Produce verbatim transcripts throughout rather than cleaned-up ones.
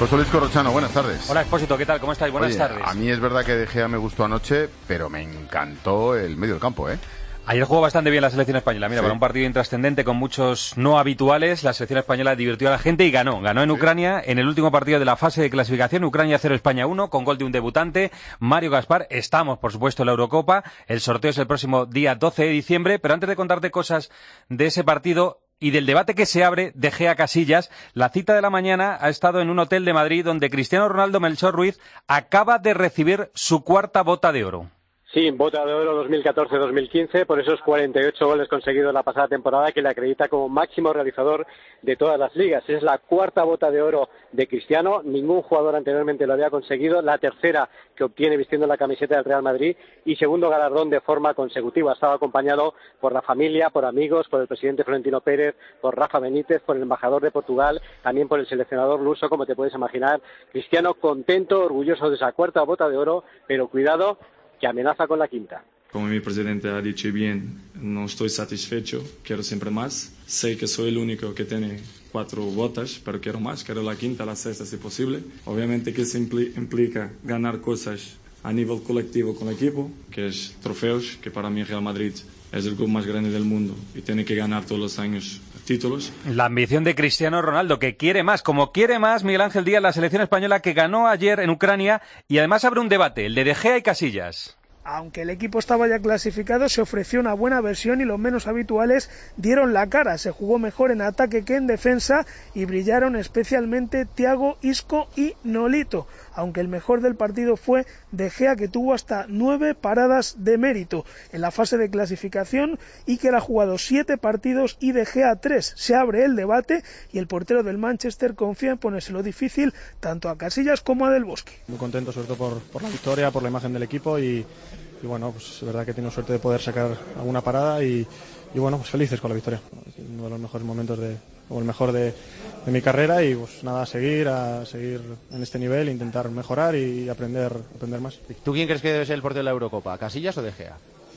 José Luis Corrochano, buenas tardes. Hola, Expósito, ¿qué tal? ¿Cómo estáis? Buenas Oye, tardes. A mí es verdad que De Gea me gustó anoche, pero me encantó el medio del campo, ¿eh? Ayer jugó bastante bien la selección española. Mira, sí. Para un partido intrascendente con muchos no habituales, la selección española divirtió a la gente y ganó. Ganó en sí. Ucrania en el último partido de la fase de clasificación. Ucrania cero, España uno, con gol de un debutante, Mario Gaspar. Estamos, por supuesto, en la Eurocopa. El sorteo es el próximo día doce de diciembre. Pero antes de contarte cosas de ese partido y del debate que se abre, De Gea Casillas, la cita de la mañana ha estado en un hotel de Madrid donde Cristiano Ronaldo Melchor Ruiz acaba de recibir su cuarta bota de oro. Sí, bota de oro dos mil catorce dos mil quince por esos cuarenta y ocho goles conseguidos la pasada temporada que le acredita como máximo realizador de todas las ligas. Es la cuarta bota de oro de Cristiano, ningún jugador anteriormente lo había conseguido, la tercera que obtiene vistiendo la camiseta del Real Madrid y segundo galardón de forma consecutiva. Estaba acompañado por la familia, por amigos, por el presidente Florentino Pérez, por Rafa Benítez, por el embajador de Portugal, también por el seleccionador luso, como te puedes imaginar. Cristiano contento, orgulloso de esa cuarta bota de oro, pero cuidado, que amenaza con la quinta. Como mi presidente ha dicho bien, no estoy satisfecho, quiero siempre más. Sé que soy el único que tiene cuatro botas, pero quiero más, quiero la quinta, la sexta si posible. Obviamente que eso impli- implica ganar cosas a nivel colectivo con el equipo, que es trofeos, que para mí Real Madrid es el club más grande del mundo y tiene que ganar todos los años títulos. La ambición de Cristiano Ronaldo, que quiere más, como quiere más Miguel Ángel Díaz, la selección española que ganó ayer en Ucrania, y además abre un debate, el de De Gea y Casillas. Aunque el equipo estaba ya clasificado, se ofreció una buena versión y los menos habituales dieron la cara. Se jugó mejor en ataque que en defensa y brillaron especialmente Thiago, Isco y Nolito. Aunque el mejor del partido fue De Gea, que tuvo hasta nueve paradas de mérito en la fase de clasificación y que ha jugado siete partidos y De Gea tres. Se abre el debate y el portero del Manchester confía en ponérselo difícil tanto a Casillas como a Del Bosque. Muy contento sobre todo por, por la victoria, por la imagen del equipo y, y bueno, pues es verdad que tengo suerte de poder sacar alguna parada y, y bueno, pues felices con la victoria. Uno de los mejores momentos de, o el mejor de, de mi carrera y pues nada, a seguir, a seguir en este nivel, intentar mejorar y aprender, aprender más. ¿Tú quién crees que debe ser el portero de la Eurocopa, Casillas o De Gea?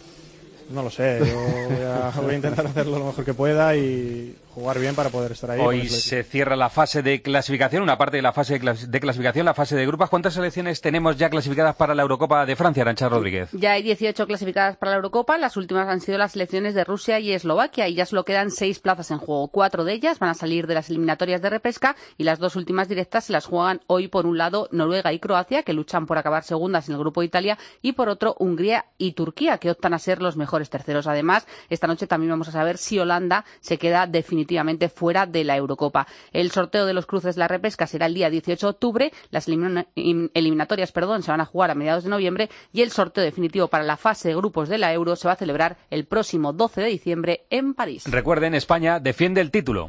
No lo sé, yo voy a, voy a intentar hacerlo lo mejor que pueda y jugar bien para poder estar ahí. Hoy se cierra la fase de clasificación, una parte de la fase de, clas- de clasificación, la fase de grupos. ¿Cuántas selecciones tenemos ya clasificadas para la Eurocopa de Francia, Arantxa Rodríguez? Ya hay dieciocho clasificadas para la Eurocopa, las últimas han sido las selecciones de Rusia y Eslovaquia y ya solo quedan seis plazas en juego. Cuatro de ellas van a salir de las eliminatorias de repesca y las dos últimas directas se las juegan hoy por un lado Noruega y Croacia, que luchan por acabar segundas en el grupo de Italia, y por otro Hungría y Turquía, que optan a ser los mejores terceros. Además, esta noche también vamos a saber si Holanda se queda definitivamente fuera de la Eurocopa. El sorteo de los cruces de la repesca será el día dieciocho de octubre, las elimina- eliminatorias perdón, se van a jugar a mediados de noviembre y el sorteo definitivo para la fase de grupos de la Euro se va a celebrar el próximo doce de diciembre en París. Recuerden, España defiende el título.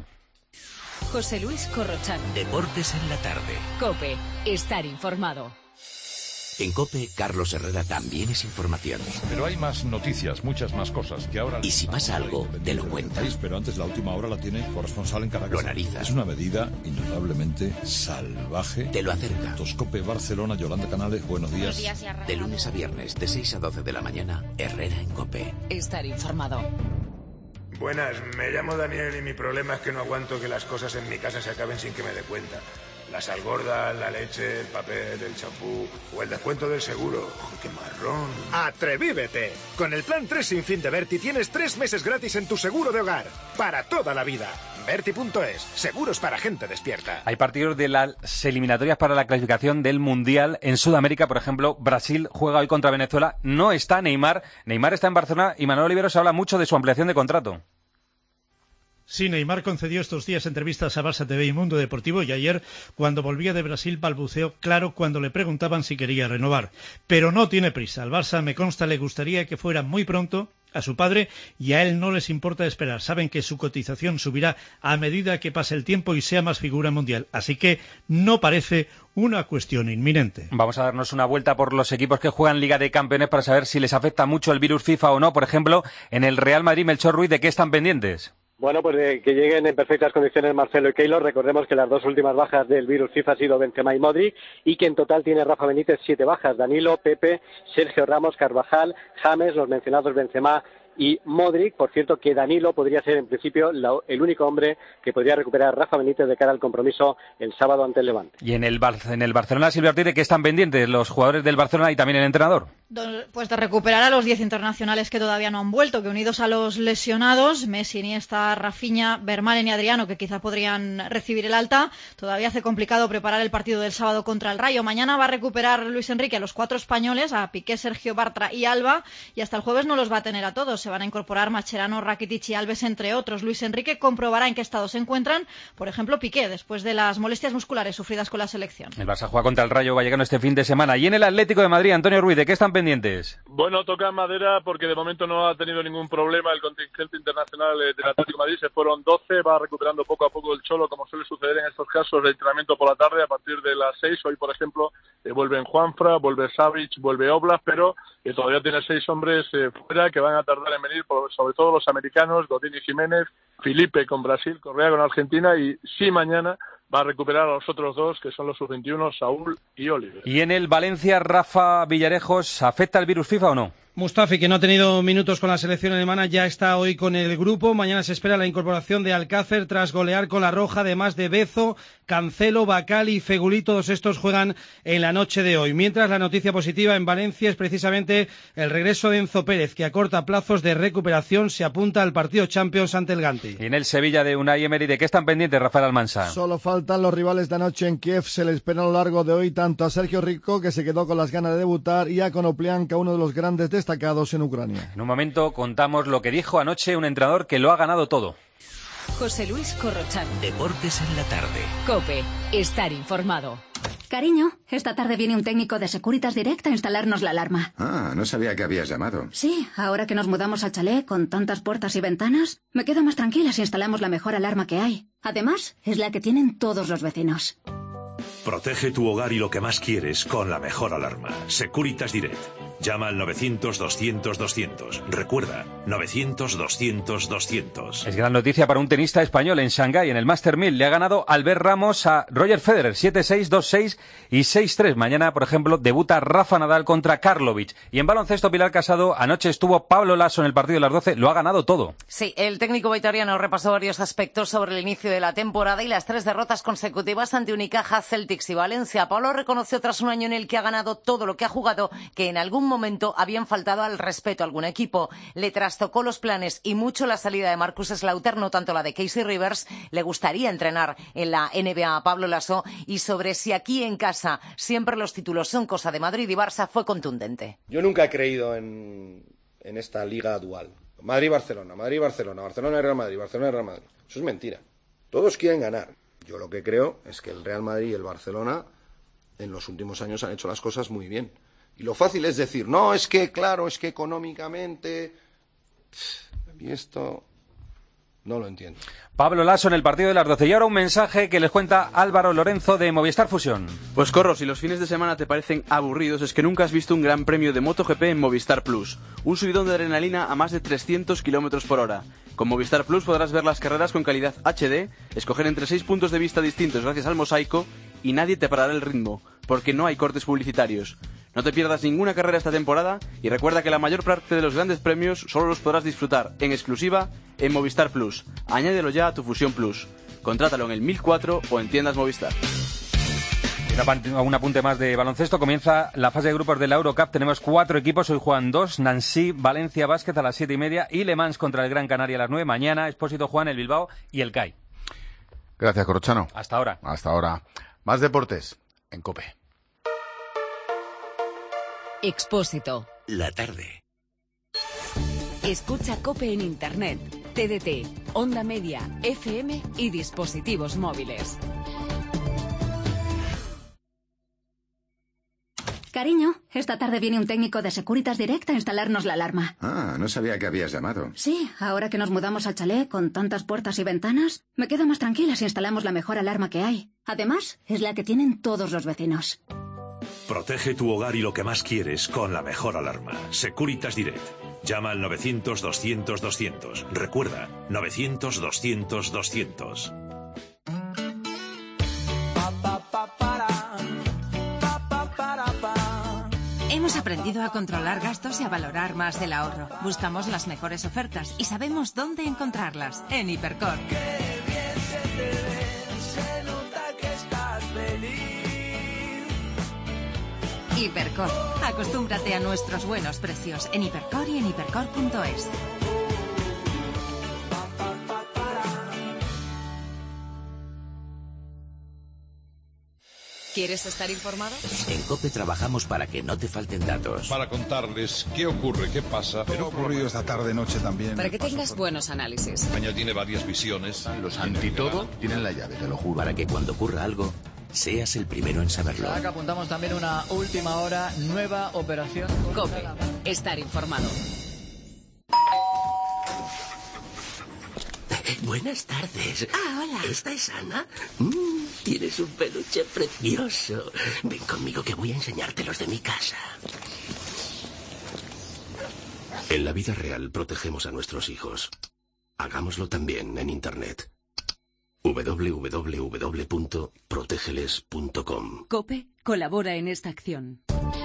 José Luis Corrochano. Deportes en la tarde. COPE. Estar informado. En COPE, Carlos Herrera también es información. Pero hay más noticias, muchas más cosas que ahora... Y si pasa algo, te lo cuenta. Pero antes la última hora la tiene corresponsal en Caracas. Lo analiza. Es una medida indudablemente salvaje. Te lo acerca. COPE Barcelona, Yolanda Canales, buenos días. Buenos días de lunes a viernes, de seis a doce de la mañana, Herrera en COPE. Estar informado. Buenas, me llamo Daniel y mi problema es que no aguanto que las cosas en mi casa se acaben sin que me dé cuenta. La sal gorda, la leche, el papel, el champú o el descuento del seguro. ¡Oh, qué marrón! ¡Atrevívete! Con el plan tres sin fin de Berti tienes tres meses gratis en tu seguro de hogar. Para toda la vida. Berti punto es. Seguros para gente despierta. Hay partidos de las eliminatorias para la clasificación del Mundial. En Sudamérica, por ejemplo, Brasil juega hoy contra Venezuela. No está Neymar. Neymar está en Barcelona y Manuel Oliveros habla mucho de su ampliación de contrato. Sí, Neymar concedió estos días entrevistas a Barça T V y Mundo Deportivo y ayer, cuando volvía de Brasil, balbuceó claro cuando le preguntaban si quería renovar. Pero no tiene prisa. Al Barça, me consta, le gustaría que fuera muy pronto, a su padre, y a él no les importa esperar. Saben que su cotización subirá a medida que pase el tiempo y sea más figura mundial. Así que no parece una cuestión inminente. Vamos a darnos una vuelta por los equipos que juegan Liga de Campeones para saber si les afecta mucho el virus FIFA o no. Por ejemplo, en el Real Madrid, Melchor Ruiz, ¿de qué están pendientes? Bueno, pues de que lleguen en perfectas condiciones Marcelo y Keylor. Recordemos que las dos últimas bajas del virus FIFA han sido Benzema y Modric y que en total tiene Rafa Benítez siete bajas. Danilo, Pepe, Sergio Ramos, Carvajal, James, los mencionados Benzema y Modric. Por cierto, que Danilo podría ser en principio la, el único hombre que podría recuperar a Rafa Benítez de cara al compromiso el sábado ante el Levante. Y en el, en el Barcelona, Silvia Ortiz, ¿de qué están pendientes los jugadores del Barcelona y también el entrenador? Pues de recuperar a los diez internacionales que todavía no han vuelto, que unidos a los lesionados, Messi, Iniesta, Rafinha, Vermaelen y Adriano, que quizá podrían recibir el alta, todavía hace complicado preparar el partido del sábado contra el Rayo. Mañana va a recuperar Luis Enrique a los cuatro españoles, a Piqué, Sergio, Bartra y Alba, y hasta el jueves no los va a tener a todos. Se van a incorporar Mascherano, Rakitic y Alves, entre otros. Luis Enrique comprobará en qué estado se encuentran, por ejemplo, Piqué, después de las molestias musculares sufridas con la selección. El Barça juega contra el Rayo Vallecano este fin de semana. Y en el Atlético de Madrid, Antonio Ruiz, ¿de qué están pendientes? Bueno, toca madera porque de momento no ha tenido ningún problema el contingente internacional del Atlético de Madrid. Se fueron doce, va recuperando poco a poco el Cholo, como suele suceder en estos casos de entrenamiento por la tarde a partir de las seis. Hoy, por ejemplo, eh, vuelven Juanfra, vuelve Savic, vuelve Oblak, pero eh, todavía tiene seis hombres eh, fuera que van a tardar en venir, por, sobre todo los americanos, Godín y Jiménez, Felipe con Brasil, Correa con Argentina, y sí mañana va a recuperar a los otros dos, que son los sub veintiuno, Saúl y Oliver. ¿Y en el Valencia, Rafa Villarejos, afecta el virus FIFA o no? Mustafi, que no ha tenido minutos con la selección alemana, ya está hoy con el grupo. Mañana se espera la incorporación de Alcácer tras golear con la roja, además de Bezo, Cancelo, Bacal y Fegulí. Todos estos juegan en la noche de hoy. Mientras, la noticia positiva en Valencia es precisamente el regreso de Enzo Pérez, que a corta plazos de recuperación se apunta al partido Champions ante el Gante. Y en el Sevilla de Unai Emery, ¿de qué están pendientes, Rafael Almansa? Solo faltan los rivales de anoche en Kiev. Se le espera a lo largo de hoy tanto a Sergio Rico, que se quedó con las ganas de debutar, y a Konoplyanka, uno de los grandes destacados en Ucrania. En un momento contamos lo que dijo anoche un entrenador que lo ha ganado todo. José Luis Corrochano. Deportes en la tarde. COPE. Estar informado. Cariño, esta tarde viene un técnico de Securitas Direct a instalarnos la alarma. Ah, no sabía que habías llamado. Sí, ahora que nos mudamos al chalet con tantas puertas y ventanas, me quedo más tranquila si instalamos la mejor alarma que hay. Además, es la que tienen todos los vecinos. Protege tu hogar y lo que más quieres con la mejor alarma. Securitas Direct. Llama al novecientos, doscientos, doscientos. Recuerda, novecientos, doscientos, doscientos. Es gran noticia para un tenista español en Shanghái, en el Master mil. Le ha ganado Albert Ramos a Roger Federer, siete seis, dos seis y seis tres. Mañana, por ejemplo, debuta Rafa Nadal contra Karlovic. Y en baloncesto, Pilar Casado, anoche estuvo Pablo Laso en el partido de las doce. Lo ha ganado todo. Sí, el técnico vitoriano repasó varios aspectos sobre el inicio de la temporada y las tres derrotas consecutivas ante Unicaja, Celtics y Valencia. Pablo reconoció tras un año en el que ha ganado todo lo que ha jugado que en algún momento habían faltado al respeto a algún equipo. Le trastocó los planes y mucho la salida de Marcus Slaughter, no tanto la de Casey Rivers. Le gustaría entrenar en la N B A a Pablo Laso, y sobre si aquí en casa siempre los títulos son cosa de Madrid y Barça fue contundente. Yo nunca he creído en, en esta liga dual. Madrid-Barcelona, Madrid-Barcelona, Barcelona-Real Madrid, Barcelona-Real Madrid. Eso es mentira. Todos quieren ganar. Yo lo que creo es que el Real Madrid y el Barcelona en los últimos años han hecho las cosas muy bien. Y lo fácil es decir, no, es que, claro, es que económicamente... Y esto no lo entiendo. Pablo Laso en el partido de las doce. Y ahora un mensaje que les cuenta Álvaro Lorenzo de Movistar Fusión. Pues Corro, si los fines de semana te parecen aburridos, es que nunca has visto un gran premio de MotoGP en Movistar Plus. Un subidón de adrenalina a más de trescientos kilómetros por hora. Con Movistar Plus podrás ver las carreras con calidad H D, escoger entre seis puntos de vista distintos gracias al mosaico, y nadie te parará el ritmo, porque no hay cortes publicitarios. No te pierdas ninguna carrera esta temporada y recuerda que la mayor parte de los grandes premios solo los podrás disfrutar en exclusiva en Movistar Plus. Añádelo ya a tu Fusión Plus. Contrátalo en el mil cuatro o en tiendas Movistar. Un apunte más de baloncesto. Comienza la fase de grupos de la Eurocup. Tenemos cuatro equipos. Hoy juegan dos. Nancy, Valencia Basket a las siete y media y Le Mans contra el Gran Canaria a las nueve. Mañana Expósito Juan, el Bilbao y el C A I. Gracias, Corrochano. Hasta ahora. Hasta ahora. Más deportes en COPE. Expósito. La tarde. Escucha COPE en Internet, T D T, Onda Media, F M y dispositivos móviles. Cariño, esta tarde viene un técnico de Securitas Direct a instalarnos la alarma. Ah, no sabía que habías llamado. Sí, ahora que nos mudamos al chalet con tantas puertas y ventanas, me quedo más tranquila si instalamos la mejor alarma que hay. Además, es la que tienen todos los vecinos. Protege tu hogar y lo que más quieres con la mejor alarma. Securitas Direct. Llama al novecientos, doscientos, doscientos. Recuerda, novecientos, doscientos, doscientos. Hemos aprendido a controlar gastos y a valorar más el ahorro. Buscamos las mejores ofertas y sabemos dónde encontrarlas. En Hipercor. Qué bien se te ve, se nota que estás feliz. Hipercor. Acostúmbrate a nuestros buenos precios en Hipercor y en hipercor punto es. ¿Quieres estar informado? En COPE trabajamos para que no te falten datos. Para contarles qué ocurre, qué pasa. Pero ha ocurrido esta tarde, noche también. Para que tengas buenos análisis. España tiene varias visiones. Los antitodo tienen la llave, te lo juro. Para que cuando ocurra algo, seas el primero en saberlo. Acá apuntamos también una última hora, nueva operación. COPE. Estar informado. Buenas tardes. Ah, hola. ¿Esta es Ana? Mm, tienes un peluche precioso. Ven conmigo que voy a enseñarte los de mi casa. En la vida real protegemos a nuestros hijos. Hagámoslo también en Internet. doble u doble u doble u punto protégeles punto com. COPE colabora en esta acción.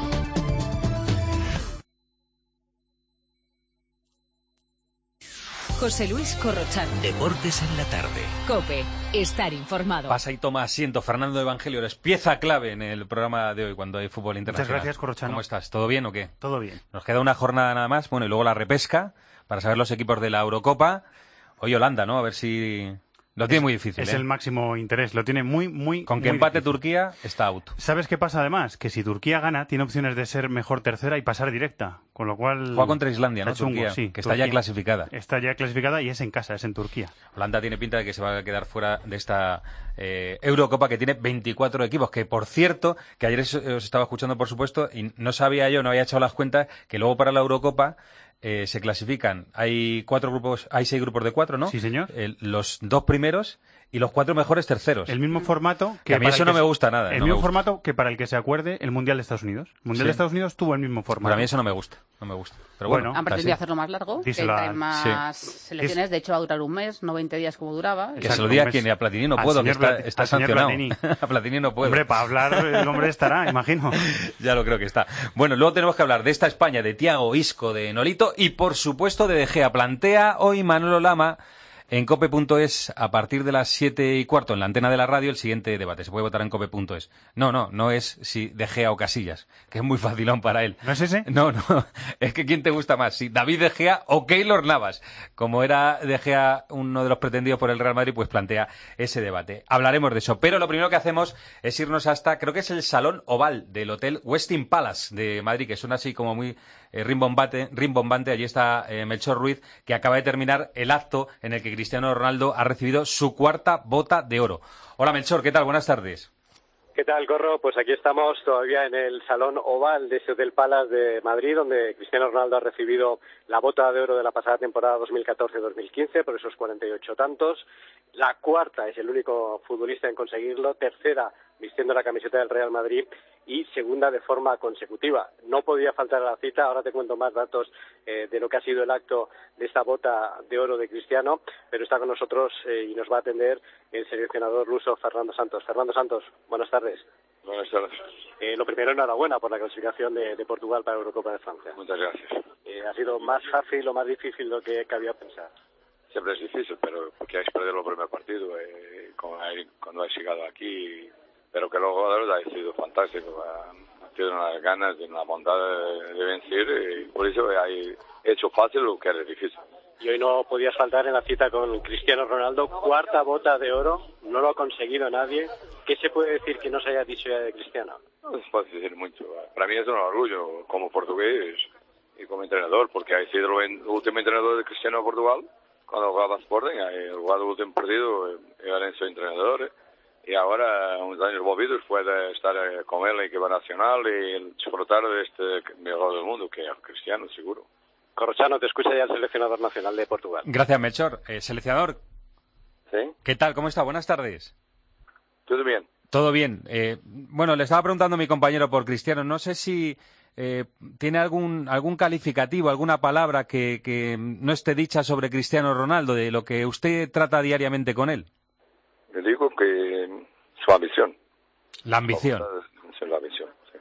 José Luis Corrochano. Deportes en la tarde. COPE. Estar informado. Pasa y toma asiento. Fernando Evangelio es pieza clave en el programa de hoy cuando hay fútbol internacional. Muchas gracias, Corrochano. ¿Cómo estás? ¿Todo bien o qué? Todo bien. Nos queda una jornada nada más. Bueno, y luego la repesca para saber los equipos de la Eurocopa. Hoy Holanda, ¿no? A ver si... Lo tiene es, muy difícil. Es ¿eh? el máximo interés. Lo tiene muy, muy Con que muy empate difícil. Turquía, está out. ¿Sabes qué pasa además? Que si Turquía gana, tiene opciones de ser mejor tercera y pasar directa. Con lo cual... Juega contra Islandia, ¿no? Chungo, Turquía, sí, que está Turquía. ya clasificada. Está ya clasificada y es en casa, es en Turquía. Holanda tiene pinta de que se va a quedar fuera de esta eh, Eurocopa que tiene veinticuatro equipos. Que, por cierto, que ayer os, os estaba escuchando, por supuesto, y no sabía yo, no había echado las cuentas, que luego para la Eurocopa... Eh, se clasifican, hay cuatro grupos, hay seis grupos de cuatro, ¿no? Sí, señor. El, los dos primeros y los cuatro mejores terceros. El mismo formato que, que a mí para eso el no que me gusta nada. El no mismo me gusta. formato que para el que se acuerde el Mundial de Estados Unidos. El Mundial Sí. de Estados Unidos tuvo el mismo formato. Pero a mí eso no me gusta, no me gusta. Pero bueno, Bueno, Han pretendido hacerlo más largo, Díselo que a- traen más sí. selecciones. Es- De hecho, va a durar un mes, no veinte días como duraba. que Exacto, se lo diga un a quien, mes. y a Platini no Al puedo, que señor está, Plati- está al señor sancionado. Platini. A Platini no puedo. Hombre, para hablar el hombre estará, imagino. Ya lo creo que está. Bueno, luego tenemos que hablar de esta España, de Thiago, Isco, de Nolito y, por supuesto, de De Gea. Plantea hoy Manolo Lama en cope punto es a partir de las siete y cuarto en la antena de la radio el siguiente debate. Se puede votar en cope punto es. No, no, no es si De Gea o Casillas, que es muy facilón para él. ¿No es ese? No, no. Es que ¿quién te gusta más? Si David De Gea o Keylor Navas. Como era De Gea uno de los pretendidos por el Real Madrid, pues plantea ese debate. Hablaremos de eso. Pero lo primero que hacemos es irnos hasta, creo que es el Salón Oval del Hotel Westin Palace de Madrid, que suena así como muy eh, rimbombante, rimbombante. Allí está eh, Melchor Ruiz, que acaba de terminar el acto en el que Cristiano Ronaldo ha recibido su cuarta bota de oro. Hola Melchor, ¿qué tal? Buenas tardes. ¿Qué tal, Corro? Pues aquí estamos todavía en el Salón Oval de ese Hotel Palace de Madrid, donde Cristiano Ronaldo ha recibido la bota de oro de la pasada temporada dos mil catorce dos mil quince por esos cuarenta y ocho tantos. La cuarta, es el único futbolista en conseguirlo. Tercera, vistiendo la camiseta del Real Madrid. Y segunda de forma consecutiva. No podía faltar a la cita. Ahora te cuento más datos eh, de lo que ha sido el acto de esta bota de oro de Cristiano, pero está con nosotros eh, y nos va a atender el seleccionador luso Fernando Santos. Fernando Santos, buenas tardes. Buenas tardes. Eh, lo primero, enhorabuena por la clasificación de, de Portugal para la Eurocopa de Francia. Muchas gracias. Eh, ¿Ha sido más fácil o más difícil de lo que cabía pensar? Siempre es difícil, pero porque hay que perder el primer partido eh, cuando, hay, cuando has llegado aquí. Pero que los jugadores han sido fantásticos. Han tenido unas ganas y una bondad de, de vencer y por eso hay hecho fácil lo que era difícil. Y hoy no podías faltar en la cita con Cristiano Ronaldo, cuarta bota de oro, no lo ha conseguido nadie. ¿Qué se puede decir que no se haya dicho ya de Cristiano? No se puede decir mucho. Para mí es un orgullo como portugués y como entrenador, porque ha sido el último entrenador de Cristiano en Portugal. Cuando jugaba Sporting, ha jugado el último partido, era su entrenador. Y ahora, unos años volvidos, puede estar con él en el equipo nacional y disfrutar de este mejor del mundo, que es Cristiano, seguro. Corrochano, te escucha ya el seleccionador nacional de Portugal. Gracias, Melchor. Eh, seleccionador, ¿Sí? ¿qué tal? ¿Cómo está? Buenas tardes. ¿Todo bien? Todo bien. Eh, bueno, le estaba preguntando a mi compañero por Cristiano. No sé si eh, tiene algún algún calificativo, alguna palabra que, que no esté dicha sobre Cristiano Ronaldo, de lo que usted trata diariamente con él. Le digo que su ambición. La ambición. Es la ambición, sí.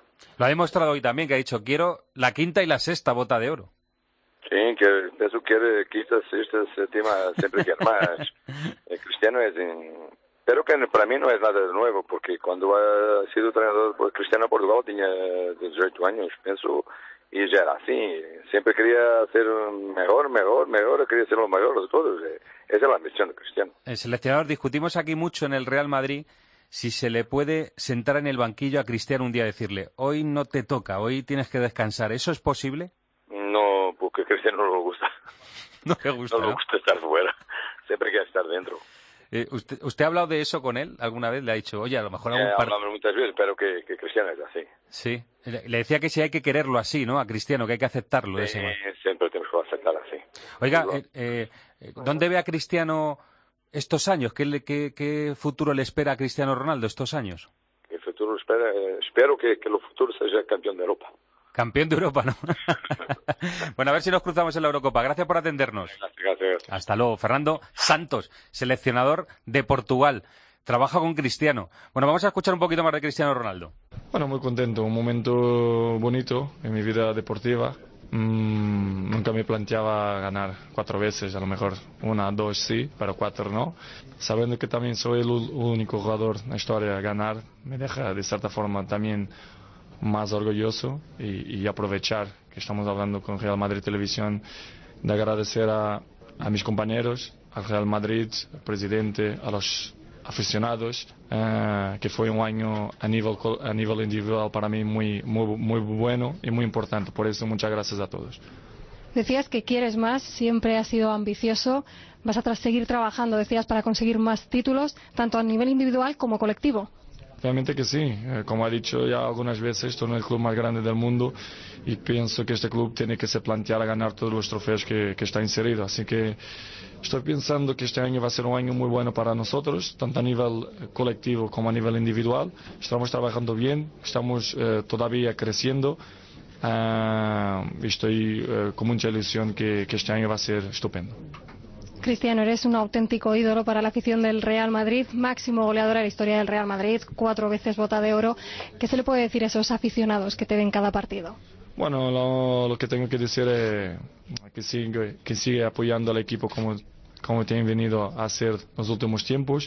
Lo ha demostrado hoy también, que ha dicho, quiero la quinta y la sexta bota de oro. Sí, que eso quiere quinta, sexta, séptima, siempre quiere más. El Cristiano es... En... Pero que para mí no es nada de nuevo, porque cuando ha sido entrenador por Cristiano Portugal tenía dieciocho años, pienso, y ya era así. Siempre quería hacer mejor, mejor, mejor, quería ser lo mejor de todos. Esa es la ambición de Cristiano. El seleccionador, discutimos aquí mucho en el Real Madrid si se le puede sentar en el banquillo a Cristiano un día y decirle, hoy no te toca, hoy tienes que descansar. ¿Eso es posible? No, porque a Cristiano no le gusta. No le gusta, No le gusta estar fuera, siempre quiere estar dentro. Eh, usted, ¿Usted ha hablado de eso con él alguna vez? Le ha dicho, oye, a lo mejor... Eh, par... hablamos muchas veces, pero que, que Cristiano es así. Sí, le, le decía que sí hay que quererlo así, ¿no? A Cristiano, que hay que aceptarlo de Sí, ese modo. siempre tenemos que aceptar así. Oiga, eh, eh, ¿dónde ve a Cristiano estos años? ¿Qué, le, qué, ¿Qué futuro le espera a Cristiano Ronaldo estos años? El futuro espera, eh, espero que, que el futuro sea campeón de Europa. Campeón de Europa, ¿no? Bueno, a ver si nos cruzamos en la Eurocopa. Gracias por atendernos. Gracias. Hasta luego. Fernando Santos, seleccionador de Portugal. Trabaja con Cristiano. Bueno, vamos a escuchar un poquito más de Cristiano Ronaldo. Bueno, muy contento. Un momento bonito en mi vida deportiva. Mm, nunca me planteaba ganar cuatro veces, a lo mejor una, dos sí, pero cuatro no. Sabiendo que también soy el único jugador en la historia a ganar, me deja de cierta forma también más orgulloso y, y aprovechar que estamos hablando con Real Madrid Televisión, de agradecer a, a mis compañeros, al Real Madrid, al presidente, a los aficionados, uh, que fue un año a nivel, a nivel individual para mí muy, muy, muy bueno y muy importante. Por eso muchas gracias a todos. Decías que quieres más, siempre has sido ambicioso, vas a seguir trabajando, decías, para conseguir más títulos, tanto a nivel individual como colectivo. Realmente que sí, eh, como he dicho ya algunas veces, esto no es el club más grande del mundo y pienso que este club tiene que se plantear a ganar todos los trofeos que, que está inserido, así que estoy pensando que este año va a ser un año muy bueno para nosotros, tanto a nivel colectivo como a nivel individual. Estamos trabajando bien, estamos eh, todavía creciendo uh, y estoy eh, con mucha ilusión que, que este año va a ser estupendo. Cristiano, eres un auténtico ídolo para la afición del Real Madrid, máximo goleador en la historia del Real Madrid, cuatro veces bota de oro. ¿Qué se le puede decir a esos aficionados que te ven cada partido? Bueno, lo, lo que tengo que decir es que sigue, que sigue apoyando al equipo como, como te han venido a hacer los últimos tiempos.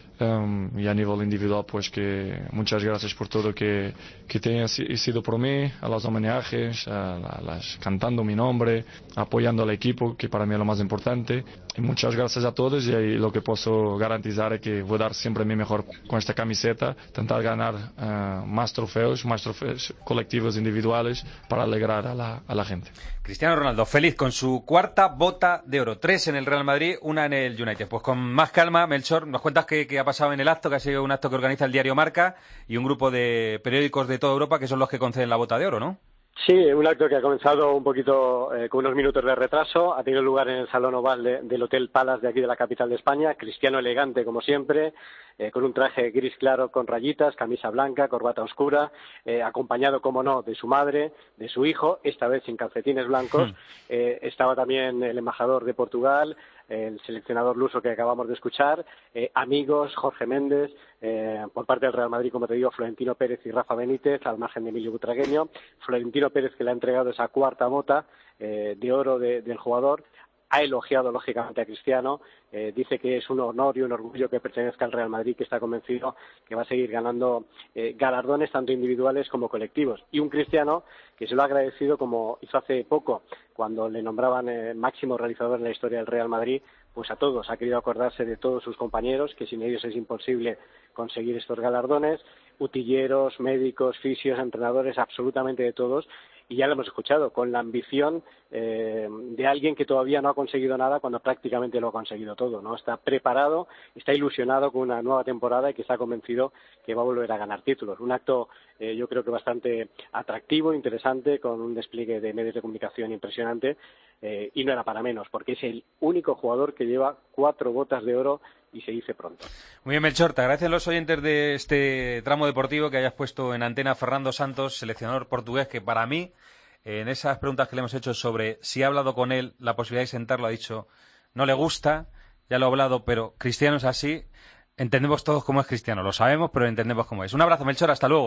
Um, y a nivel individual, pues que muchas gracias por todo que, que te ha sido por mí, a los homenajes, a, a las, cantando mi nombre, apoyando al equipo, que para mí es lo más importante. Y muchas gracias a todos y ahí lo que puedo garantizar es que voy a dar siempre mi mejor con esta camiseta, intentar ganar uh, más trofeos, más trofeos colectivos individuales para alegrar a la, a la gente. Cristiano Ronaldo, feliz con su cuarta bota de oro. Tres en el Real Madrid, una en el United. Pues con más calma, Melchor, nos cuentas que, que ha pasado en el acto, que ha sido un acto que organiza el diario Marca y un grupo de periódicos de toda Europa que son los que conceden la bota de oro, ¿no? Sí, un acto que ha comenzado un poquito eh, con unos minutos de retraso. Ha tenido lugar en el Salón Oval de, del Hotel Palace de aquí de la capital de España. Cristiano elegante, como siempre, eh, con un traje gris claro con rayitas, camisa blanca, corbata oscura, eh, acompañado, como no, de su madre, de su hijo, esta vez sin calcetines blancos. Eh, estaba también el embajador de Portugal, el seleccionador luso que acabamos de escuchar, eh, amigos, Jorge Méndez, eh, por parte del Real Madrid, como te digo, Florentino Pérez y Rafa Benítez, al margen de Emilio Butragueño. Florentino Pérez, que le ha entregado esa cuarta bota eh, de oro de, del jugador, ha elogiado lógicamente a Cristiano, eh, dice que es un honor y un orgullo que pertenezca al Real Madrid, que está convencido que va a seguir ganando eh, galardones tanto individuales como colectivos. Y un Cristiano que se lo ha agradecido, como hizo hace poco cuando le nombraban eh, máximo realizador en la historia del Real Madrid, pues a todos, ha querido acordarse de todos sus compañeros, que sin ellos es imposible conseguir estos galardones, utilleros, médicos, fisios, entrenadores, absolutamente de todos. Y ya lo hemos escuchado, con la ambición eh, de alguien que todavía no ha conseguido nada cuando prácticamente lo ha conseguido todo, ¿no? Está preparado, está ilusionado con una nueva temporada y que está convencido que va a volver a ganar títulos. Un acto, eh, yo creo que bastante atractivo, interesante, con un despliegue de medios de comunicación impresionante, eh, y no era para menos, porque es el único jugador que lleva cuatro botas de oro y se dice pronto. Muy bien, Melchor, te agradecen los oyentes de este tramo deportivo que hayas puesto en antena a Fernando Santos, seleccionador portugués, que para mí, en esas preguntas que le hemos hecho sobre si ha hablado con él, la posibilidad de sentarlo, ha dicho, no le gusta, ya lo ha hablado, pero Cristiano es así, entendemos todos cómo es Cristiano, lo sabemos, pero entendemos cómo es. Un abrazo, Melchor, hasta luego.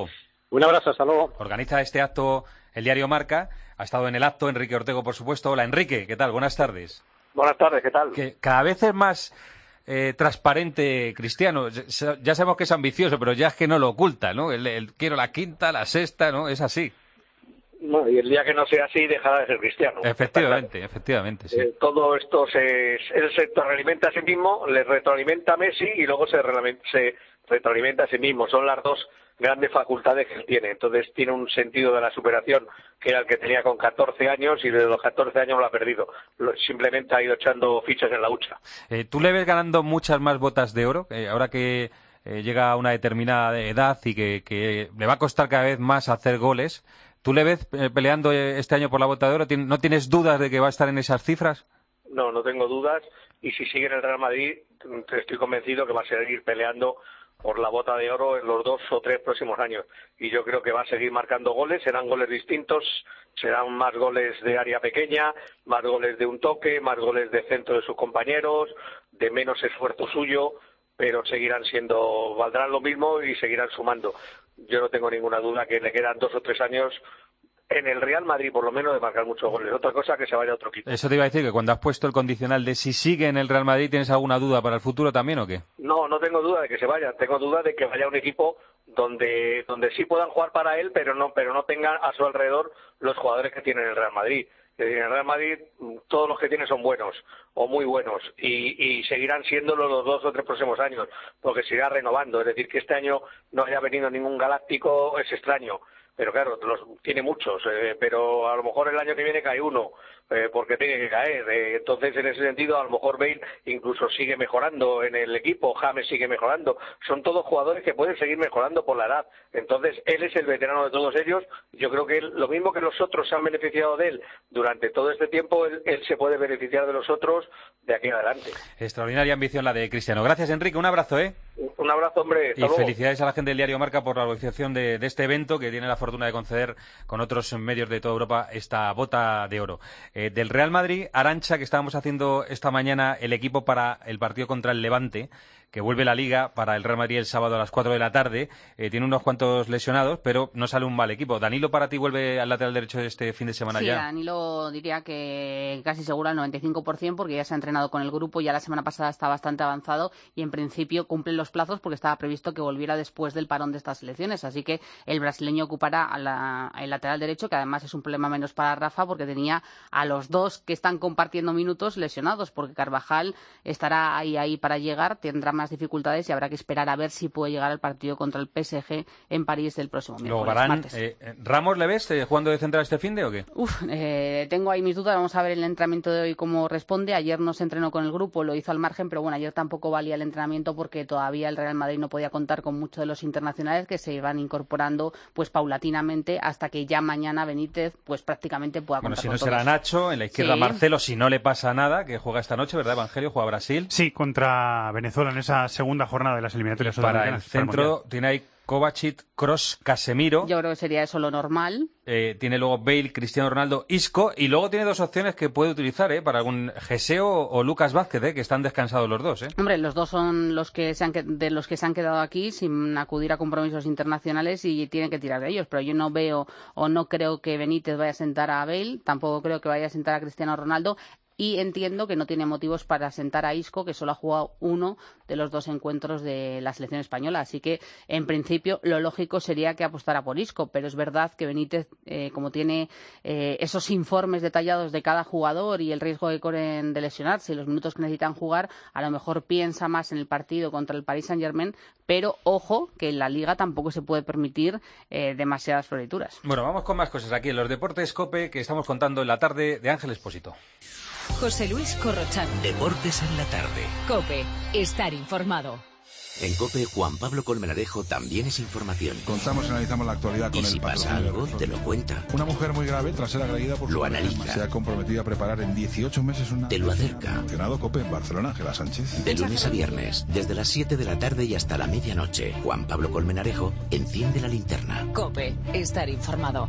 Un abrazo, hasta luego. Organiza este acto el diario Marca. Ha estado en el acto Enrique Ortego, por supuesto. Hola, Enrique, ¿qué tal? Buenas tardes. Buenas tardes, ¿qué tal? Que cada vez es más eh, transparente Cristiano. Ya sabemos que es ambicioso, pero ya es que no lo oculta, ¿no? El, el, quiero la quinta, la sexta, ¿no? Es así. No, y el día que no sea así, dejará de ser Cristiano. Efectivamente, claro. efectivamente, sí. Eh, todo esto se, él se retroalimenta a sí mismo, le retroalimenta a Messi y luego se, se retroalimenta a sí mismo. Son las dos grandes facultades que él tiene. Entonces tiene un sentido de la superación que era el que tenía con catorce años y desde los catorce años lo ha perdido. Lo, simplemente ha ido echando fichas en la hucha. Eh, ¿Tú le ves ganando muchas más botas de oro? Eh, ahora que eh, llega a una determinada edad y que, que le va a costar cada vez más hacer goles, ¿tú le ves eh, peleando este año por la bota de oro? ¿No tienes dudas de que va a estar en esas cifras? No, no tengo dudas. Y si sigue en el Real Madrid, estoy convencido que va a seguir peleando por la bota de oro en los dos o tres próximos años. Y yo creo que va a seguir marcando goles, serán goles distintos, serán más goles de área pequeña, más goles de un toque, más goles de centro de sus compañeros, de menos esfuerzo suyo, pero seguirán siendo, valdrán lo mismo y seguirán sumando. Yo no tengo ninguna duda que le quedan dos o tres años en el Real Madrid, por lo menos, de marcar muchos goles. Otra cosa que se vaya a otro equipo. Eso te iba a decir, que cuando has puesto el condicional de si sigue en el Real Madrid, ¿tienes alguna duda para el futuro también o qué? No, no tengo duda de que se vaya. Tengo duda de que vaya a un equipo donde donde sí puedan jugar para él, pero no pero no tengan a su alrededor los jugadores que tiene el Real Madrid. En el Real Madrid todos los que tiene son buenos o muy buenos y, y seguirán siéndolo los dos o tres próximos años, porque se irá renovando. Es decir, que este año no haya venido ningún galáctico es extraño. Pero claro, los, tiene muchos, eh, pero a lo mejor el año que viene cae uno, eh, porque tiene que caer. Eh, entonces, en ese sentido, a lo mejor Bale incluso sigue mejorando en el equipo, James sigue mejorando. Son todos jugadores que pueden seguir mejorando por la edad. Entonces, él es el veterano de todos ellos. Yo creo que él, lo mismo que los otros se han beneficiado de él durante todo este tiempo, él, él se puede beneficiar de los otros de aquí en adelante. Extraordinaria ambición la de Cristiano. Gracias, Enrique. Un abrazo, ¿eh? Un abrazo, hombre. Hasta y luego. Felicidades a la gente del Diario Marca por la organización de, de este evento que tiene la fortuna de conceder con otros medios de toda Europa esta bota de oro. Eh, del Real Madrid, Arantxa, que estábamos haciendo esta mañana el equipo para el partido contra el Levante, que vuelve la Liga para el Real Madrid el sábado a las cuatro de la tarde. Eh, tiene unos cuantos lesionados, pero no sale un mal equipo. Danilo, para ti, vuelve al lateral derecho este fin de semana sí, ya. Sí, Danilo diría que casi seguro al noventa y cinco por ciento porque ya se ha entrenado con el grupo, ya la semana pasada está bastante avanzado y en principio cumplen los plazos porque estaba previsto que volviera después del parón de estas elecciones. Así que el brasileño ocupará a la, el lateral derecho, que además es un problema menos para Rafa porque tenía a los dos que están compartiendo minutos lesionados, porque Carvajal estará ahí, ahí para llegar, tendrá más dificultades y habrá que esperar a ver si puede llegar al partido contra el P S G en París el próximo miércoles. Luego, Varane, martes. Eh, ¿Ramos le ves eh, jugando de central este finde o qué? Uf, eh, tengo ahí mis dudas. Vamos a ver el entrenamiento de hoy cómo responde. Ayer no se entrenó con el grupo, lo hizo al margen, pero bueno, ayer tampoco valía el entrenamiento porque todavía el Real Madrid no podía contar con muchos de los internacionales que se iban incorporando pues paulatinamente hasta que ya mañana Benítez pues prácticamente pueda bueno, contar si con no todos. será Nacho, en la izquierda Sí. Marcelo, si no le pasa nada, que juega esta noche, ¿verdad, Evangelio? Juega Brasil. Sí, contra Venezuela en esa segunda jornada de las eliminatorias Y para el sudamericanas, para el centro Mundial. tiene ahí Kovacic, Kroos, Casemiro. Yo creo que sería eso lo normal. Eh, tiene luego Bale, Cristiano Ronaldo, Isco, y luego tiene dos opciones que puede utilizar, ¿eh? Para algún Geseo o Lucas Vázquez, ¿eh? Que están descansados los dos, ¿eh? Hombre, los dos son los que se han que- de los que se han quedado aquí sin acudir a compromisos internacionales y tienen que tirar de ellos. Pero yo no veo o no creo que Benítez vaya a sentar a Bale, tampoco creo que vaya a sentar a Cristiano Ronaldo. Y entiendo que no tiene motivos para sentar a Isco, que solo ha jugado uno de los dos encuentros de la selección española. Así que, en principio, lo lógico sería que apostara por Isco. Pero es verdad que Benítez, eh, como tiene eh, esos informes detallados de cada jugador y el riesgo que corren de lesionarse y los minutos que necesitan jugar, a lo mejor piensa más en el partido contra el Paris Saint-Germain. Pero, ojo, que en la Liga tampoco se puede permitir eh, demasiadas florituras. Bueno, vamos con más cosas aquí en los Deportes COPE que estamos contando en la tarde de Ángel Expósito. José Luis Corrochano. Deportes en la tarde. COPE. Estar informado. En COPE, Juan Pablo Colmenarejo también es información. Contamos y analizamos la actualidad con Y el si pasa patrocinio. algo, te lo cuenta. Una mujer muy grave tras ser agredida por Lo su analiza. pareja. Se ha comprometido a preparar en dieciocho meses una... Te lo acerca. Mencionado COPE en Barcelona, Ángela Sánchez. De lunes a viernes, desde las siete de la tarde y hasta la medianoche, Juan Pablo Colmenarejo enciende la linterna. COPE. Estar informado.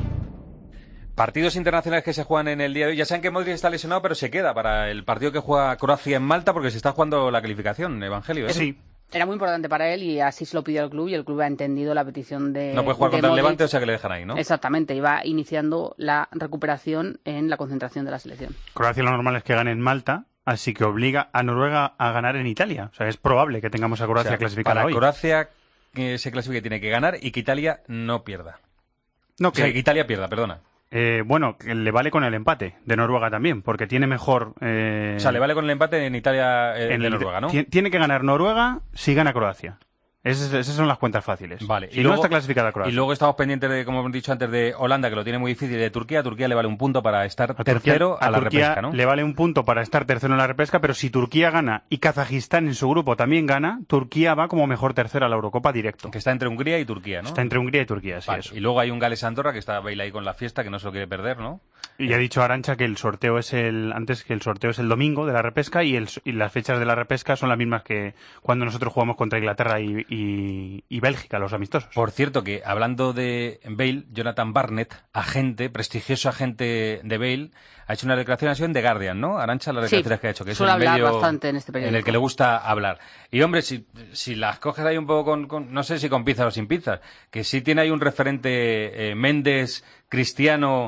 Partidos internacionales que se juegan en el día de hoy. Ya saben que Modric está lesionado, pero se queda para el partido que juega Croacia en Malta porque se está jugando la calificación, Evangelio, ¿eh? Sí. Era muy importante para él y así se lo pidió el club y el club ha entendido la petición de... No puede jugar contra el Levante, o sea que le dejan ahí, ¿no? Exactamente, iba iniciando la recuperación en la concentración de la selección. Croacia lo normal es que gane en Malta, así que obliga a Noruega a ganar en Italia. O sea, es probable que tengamos a Croacia o sea, clasificada para hoy. Croacia que se clasifique tiene que ganar y que Italia no pierda. No, o sea, que que Italia pierda, perdona. Eh, bueno, que le vale con el empate de Noruega también, porque tiene mejor... Eh... O sea, le vale con el empate en Italia eh, en de el, Noruega, ¿no? Tiene que ganar Noruega si gana Croacia. Esas, esas son las cuentas fáciles. Vale. Si y no luego, está clasificada Croacia. Y luego estamos pendientes de, como hemos dicho antes, de Holanda, que lo tiene muy difícil, y de Turquía. A Turquía le vale un punto para estar a tercero Turquía, a, la a Turquía repesca, ¿no? Le vale un punto para estar tercero en la repesca, pero si Turquía gana y Kazajistán en su grupo también gana, Turquía va como mejor tercera a la Eurocopa directo. Que está entre Hungría y Turquía, ¿no? Está entre Hungría y Turquía, sí, vale. eso. Y luego hay un Gales-Andorra que está Bale ahí con la fiesta, que no se lo quiere perder, ¿no? Y ya ha dicho Arantxa que el sorteo es el antes que el sorteo es el domingo de la repesca y, el, y las fechas de la repesca son las mismas que cuando nosotros jugamos contra Inglaterra y, y, y Bélgica, los amistosos. Por cierto, que hablando de Bale, Jonathan Barnett, agente, prestigioso agente de Bale, ha hecho una declaración en The Guardian, ¿no? Arantxa, las declaraciones sí, que ha hecho, que es suele el hablar medio bastante en este periódico. En el que le gusta hablar. Y hombre, si, si las coges ahí un poco con, con, no sé si con pinzas o sin pinzas, que sí tiene ahí un referente eh, Méndez, Cristiano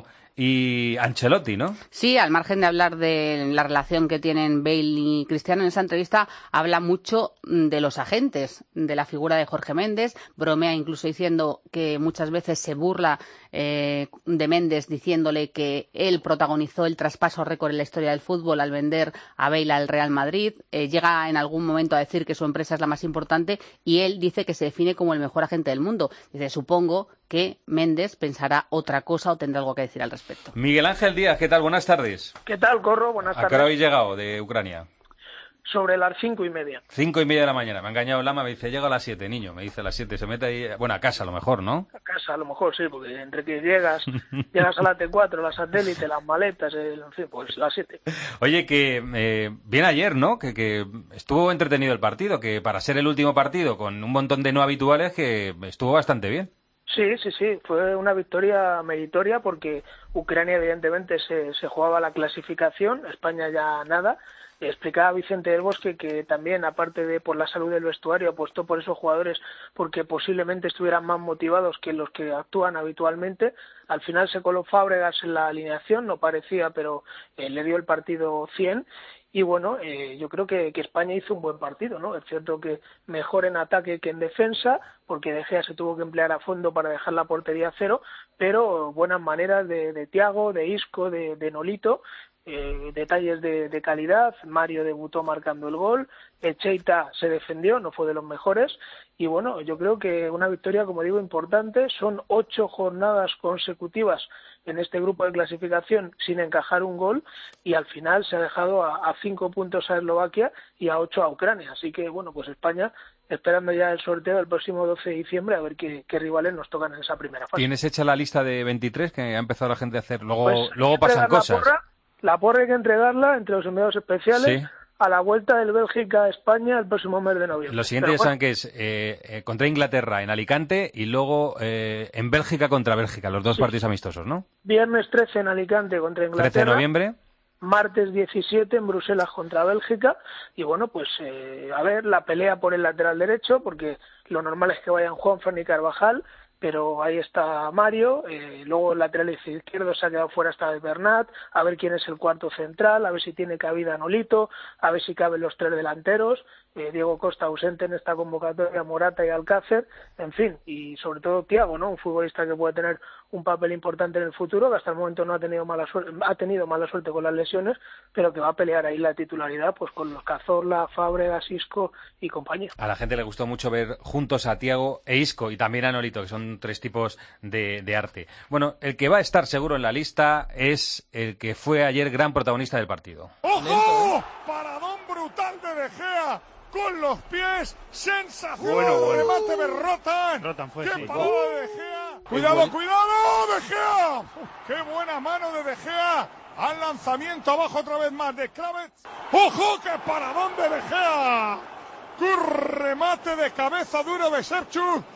y Ancelotti, ¿no? Sí, al margen de hablar de la relación que tienen Bale y Cristiano, en esa entrevista habla mucho de los agentes, de la figura de Jorge Méndez, bromea incluso diciendo que muchas veces se burla eh, de Méndez diciéndole que él protagonizó el traspaso récord en la historia del fútbol al vender a Bale al Real Madrid, eh, llega en algún momento a decir que su empresa es la más importante y él dice que se define como el mejor agente del mundo. Dice, supongo que Méndez pensará otra cosa o tendrá algo que decir al respecto. Miguel Ángel Díaz, ¿qué tal? Buenas tardes. ¿Qué tal, Corro? Buenas tardes. ¿A tardes. qué hora habéis llegado de Ucrania? Sobre las cinco y media. Cinco y media de la mañana. Me ha engañado Lama, me dice, llega a las siete, niño. Me dice a las siete, se mete ahí, bueno, a casa a lo mejor, ¿no? A casa a lo mejor, sí, porque entre que llegas, llegas a la T cuatro, la satélite, las maletas, el, en fin, pues las siete. Oye, que eh, bien ayer, ¿no? Que, que estuvo entretenido el partido, que para ser el último partido con un montón de no habituales, que estuvo bastante bien. Sí, sí, sí, fue una victoria meritoria porque Ucrania evidentemente se, se jugaba la clasificación, España ya nada. Explicaba Vicente del Bosque que también, aparte de por la salud del vestuario, apostó por esos jugadores porque posiblemente estuvieran más motivados que los que actúan habitualmente. Al final se coló Fábregas en la alineación, no parecía, pero eh, le dio el partido cien. Y bueno, eh, yo creo que, que España hizo un buen partido, ¿no? Es cierto que mejor en ataque que en defensa, porque De Gea se tuvo que emplear a fondo para dejar la portería a cero, pero buenas maneras de, de Thiago, de Isco, de, de Nolito, eh, detalles de, de calidad. Mario debutó marcando el gol, Echeita se defendió, no fue de los mejores, y bueno, yo creo que una victoria, como digo, importante. Son ocho jornadas consecutivas en este grupo de clasificación sin encajar un gol y al final se ha dejado a, a cinco puntos a Eslovaquia y a ocho a Ucrania. Así que, bueno, pues España esperando ya el sorteo del próximo doce de diciembre a ver qué, qué rivales nos tocan en esa primera fase. ¿Tienes hecha la lista de veintitrés que ha empezado la gente a hacer? Luego, Pues, luego pasan cosas. La porra, la porra hay que entregarla entre los enviados especiales. Sí. A la vuelta del Bélgica-España el próximo mes de noviembre. Lo siguiente Pero ya saben bueno, que es eh, eh, contra Inglaterra en Alicante y luego eh, en Bélgica contra Bélgica, los dos Sí. partidos amistosos, ¿no? Viernes trece en Alicante contra Inglaterra. trece de noviembre. Martes diecisiete en Bruselas contra Bélgica. Y bueno, pues eh, a ver, la pelea por el lateral derecho, porque lo normal es que vayan Juanfran y Carvajal, pero ahí está Mario, eh, luego el lateral izquierdo se ha quedado fuera esta vez Bernat, a ver quién es el cuarto central, a ver si tiene cabida Nolito, a ver si caben los tres delanteros, eh, Diego Costa ausente en esta convocatoria, Morata y Alcácer, en fin, y sobre todo Thiago, ¿no? Un futbolista que puede tener un papel importante en el futuro, que hasta el momento no ha tenido mala suerte, ha tenido mala suerte con las lesiones, pero que va a pelear ahí la titularidad pues con los Cazorla, Fábregas, Isco y compañía. A la gente le gustó mucho ver juntos a Thiago e Isco y también a Nolito, que son tres tipos de, de arte. Bueno, el que va a estar seguro en la lista es el que fue ayer gran protagonista del partido. ¡Ojo! Paradón brutal de De Gea con los pies. Sensacional. Bueno, bueno. Remate de Rotan. Rotan fue, ¡Qué sí. parada de De Gea! ¡Cuidado, cuidado! ¡De Gea! ¡Qué buena mano de De Gea! Al lanzamiento abajo otra vez más de Kravets. ¡Ojo! ¡Qué paradón de De Gea! ¡Qué remate de cabeza duro de Serchu!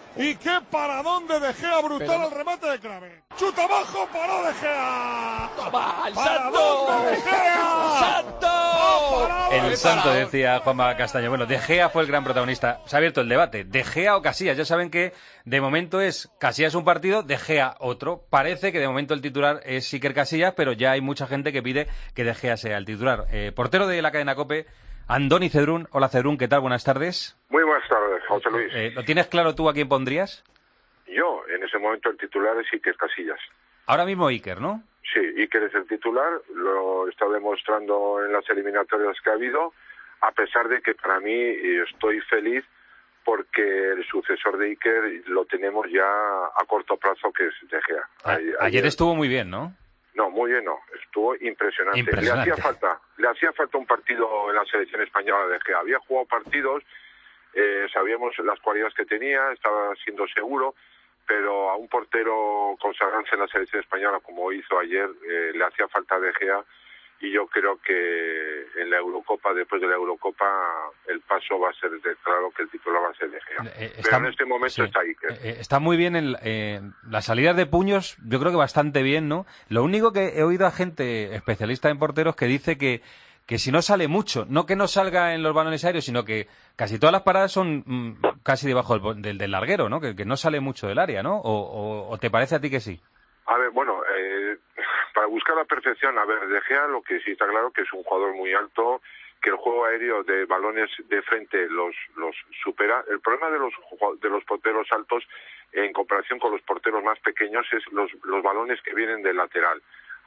Y qué paradón de De Gea brutal Pero... al remate de Kravet. Chuta abajo, paró De Gea. ¡Toma, el ¡Paradón santo! de De Gea! ¡Santo! El santo, decía Juanma Castaño. Bueno, De Gea fue el gran protagonista. Se ha abierto el debate. De Gea o Casillas. Ya saben que de momento es Casillas un partido, De Gea otro. Parece que de momento el titular es Iker Casillas, pero ya hay mucha gente que pide que De Gea sea el titular. Eh, portero de la cadena COPE, Andoni Cedrún. Hola Cedrún, ¿qué tal? Buenas tardes. Muy buenas tardes, José Luis. Eh, ¿Lo tienes claro tú a quién pondrías? Yo, en ese momento el titular es Iker Casillas. Ahora mismo Iker, ¿no? Sí, Iker es el titular, lo está demostrando en las eliminatorias que ha habido, a pesar de que para mí estoy feliz porque el sucesor de Iker lo tenemos ya a corto plazo, que es De Gea. A- ayer, ayer estuvo muy bien, ¿no? No, muy bien, no. Estuvo impresionante. Impresionante. Le hacía falta, le hacía falta un partido en la selección española de Gea. Había jugado partidos, eh, sabíamos las cualidades que tenía, estaba siendo seguro, pero a un portero consagrarse en la selección española como hizo ayer, eh, le hacía falta De Gea, y yo creo que en la Eurocopa, después de la Eurocopa, el paso va a ser de, claro que el titular va a ser De Gea. Eh, pero está- en este momento sí. está Iker. Eh, está muy bien en eh, las salidas de puños, yo creo que bastante bien, ¿no? Lo único que he oído a gente especialista en porteros que dice que, que si no sale mucho, no que no salga en los balones aéreos, sino que casi todas las paradas son mm, casi debajo del, del, del larguero, ¿no? Que, que no sale mucho del área, ¿no? O, o, ¿O te parece a ti que sí? A ver, bueno, eh, para buscar la perfección, a ver, De Gea lo que sí está claro que es un jugador muy alto, que el juego aéreo de balones de frente los los supera. El problema de los ju- de los porteros altos en comparación con los porteros más pequeños es los los balones que vienen del lateral.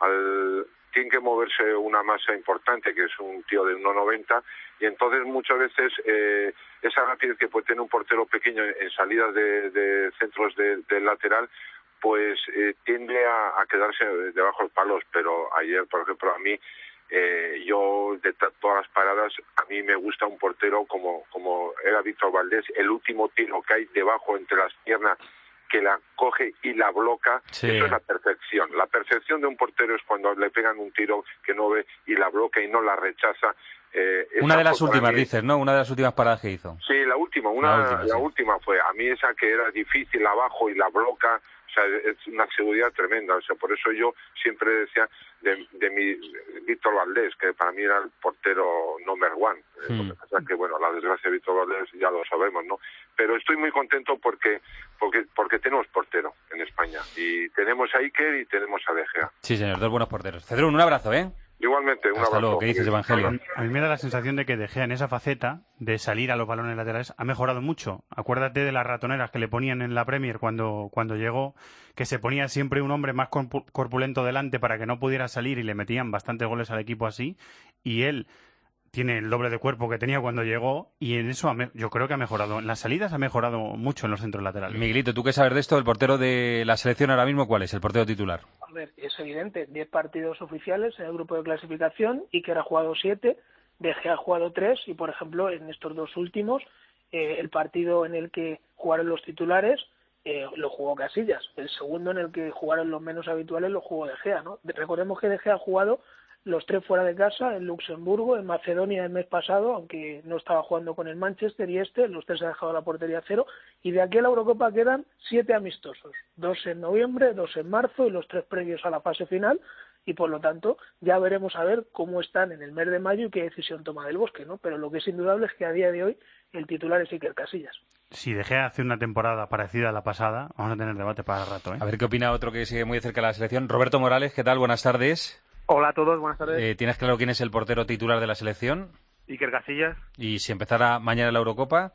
Al tiene que moverse una masa importante, que es un tío de uno noventa, y entonces muchas veces eh, esa rapidez que puede tener un portero pequeño en salidas de, de centros de- del lateral, pues eh, tiende a, a quedarse debajo de los palos. Pero ayer, por ejemplo, a mí, eh, yo de ta- todas las paradas, a mí me gusta un portero como, como era Víctor Valdés, el último tiro que hay debajo entre las piernas, que la coge y la bloca, Sí. eso es la perfección. La perfección de un portero es cuando le pegan un tiro que no ve y la bloca y no la rechaza. Eh, Una esa de las fue para últimas, mí- dices, ¿no? Una de las últimas paradas que hizo. Sí, la última, una, La la última, última, sí. fue. A mí esa que era difícil abajo y la bloca, o sea, es una seguridad tremenda. O sea, por eso yo siempre decía de, de mi Víctor Valdés, que para mí era el portero number one. Eh, Hmm. Lo que pasa es que, bueno, la desgracia de Víctor Valdés ya lo sabemos, ¿no? Pero estoy muy contento porque porque porque tenemos portero en España. Y tenemos a Iker y tenemos a De Gea. Sí, señor, dos buenos porteros. Cedrún, un abrazo, ¿eh? Igualmente, un Hasta abrazo. luego, ¿qué dices, Evangelio? A mí me da la sensación de que De Gea en esa faceta de salir a los balones laterales ha mejorado mucho. Acuérdate de las ratoneras que le ponían en la Premier cuando, cuando llegó, que se ponía siempre un hombre más corpu- corpulento delante para que no pudiera salir y le metían bastantes goles al equipo así. Y él tiene el doble de cuerpo que tenía cuando llegó y en eso ha me- yo creo que ha mejorado. En las salidas ha mejorado mucho en los centros laterales. Miguelito, ¿tú qué sabes de esto? ¿El portero de la selección ahora mismo cuál es? ¿El portero titular? A ver, es evidente, diez partidos oficiales en el grupo de clasificación, Iker ha jugado siete, De Gea ha jugado tres, y por ejemplo en estos dos últimos, eh, el partido en el que jugaron los titulares eh, lo jugó Casillas, el segundo en el que jugaron los menos habituales lo jugó De Gea, ¿no? Recordemos que De Gea ha jugado los tres fuera de casa, en Luxemburgo, en Macedonia el mes pasado, aunque no estaba jugando con el Manchester, y este, los tres ha dejado la portería a cero, y de aquí a la Eurocopa quedan siete amistosos, dos en noviembre, dos en marzo y los tres previos a la fase final, y por lo tanto ya veremos a ver cómo están en el mes de mayo y qué decisión toma Del Bosque, ¿no? Pero lo que es indudable es que a día de hoy el titular es Iker Casillas. Si De Gea hace una temporada parecida a la pasada, vamos a tener debate para rato, ¿eh? A ver qué opina otro que sigue muy de cerca la selección. Roberto Morales, ¿qué tal? Buenas tardes. Hola a todos, buenas tardes. Eh, ¿Tienes claro quién es el portero titular de la selección? Iker Casillas. Y si empezara mañana la Eurocopa,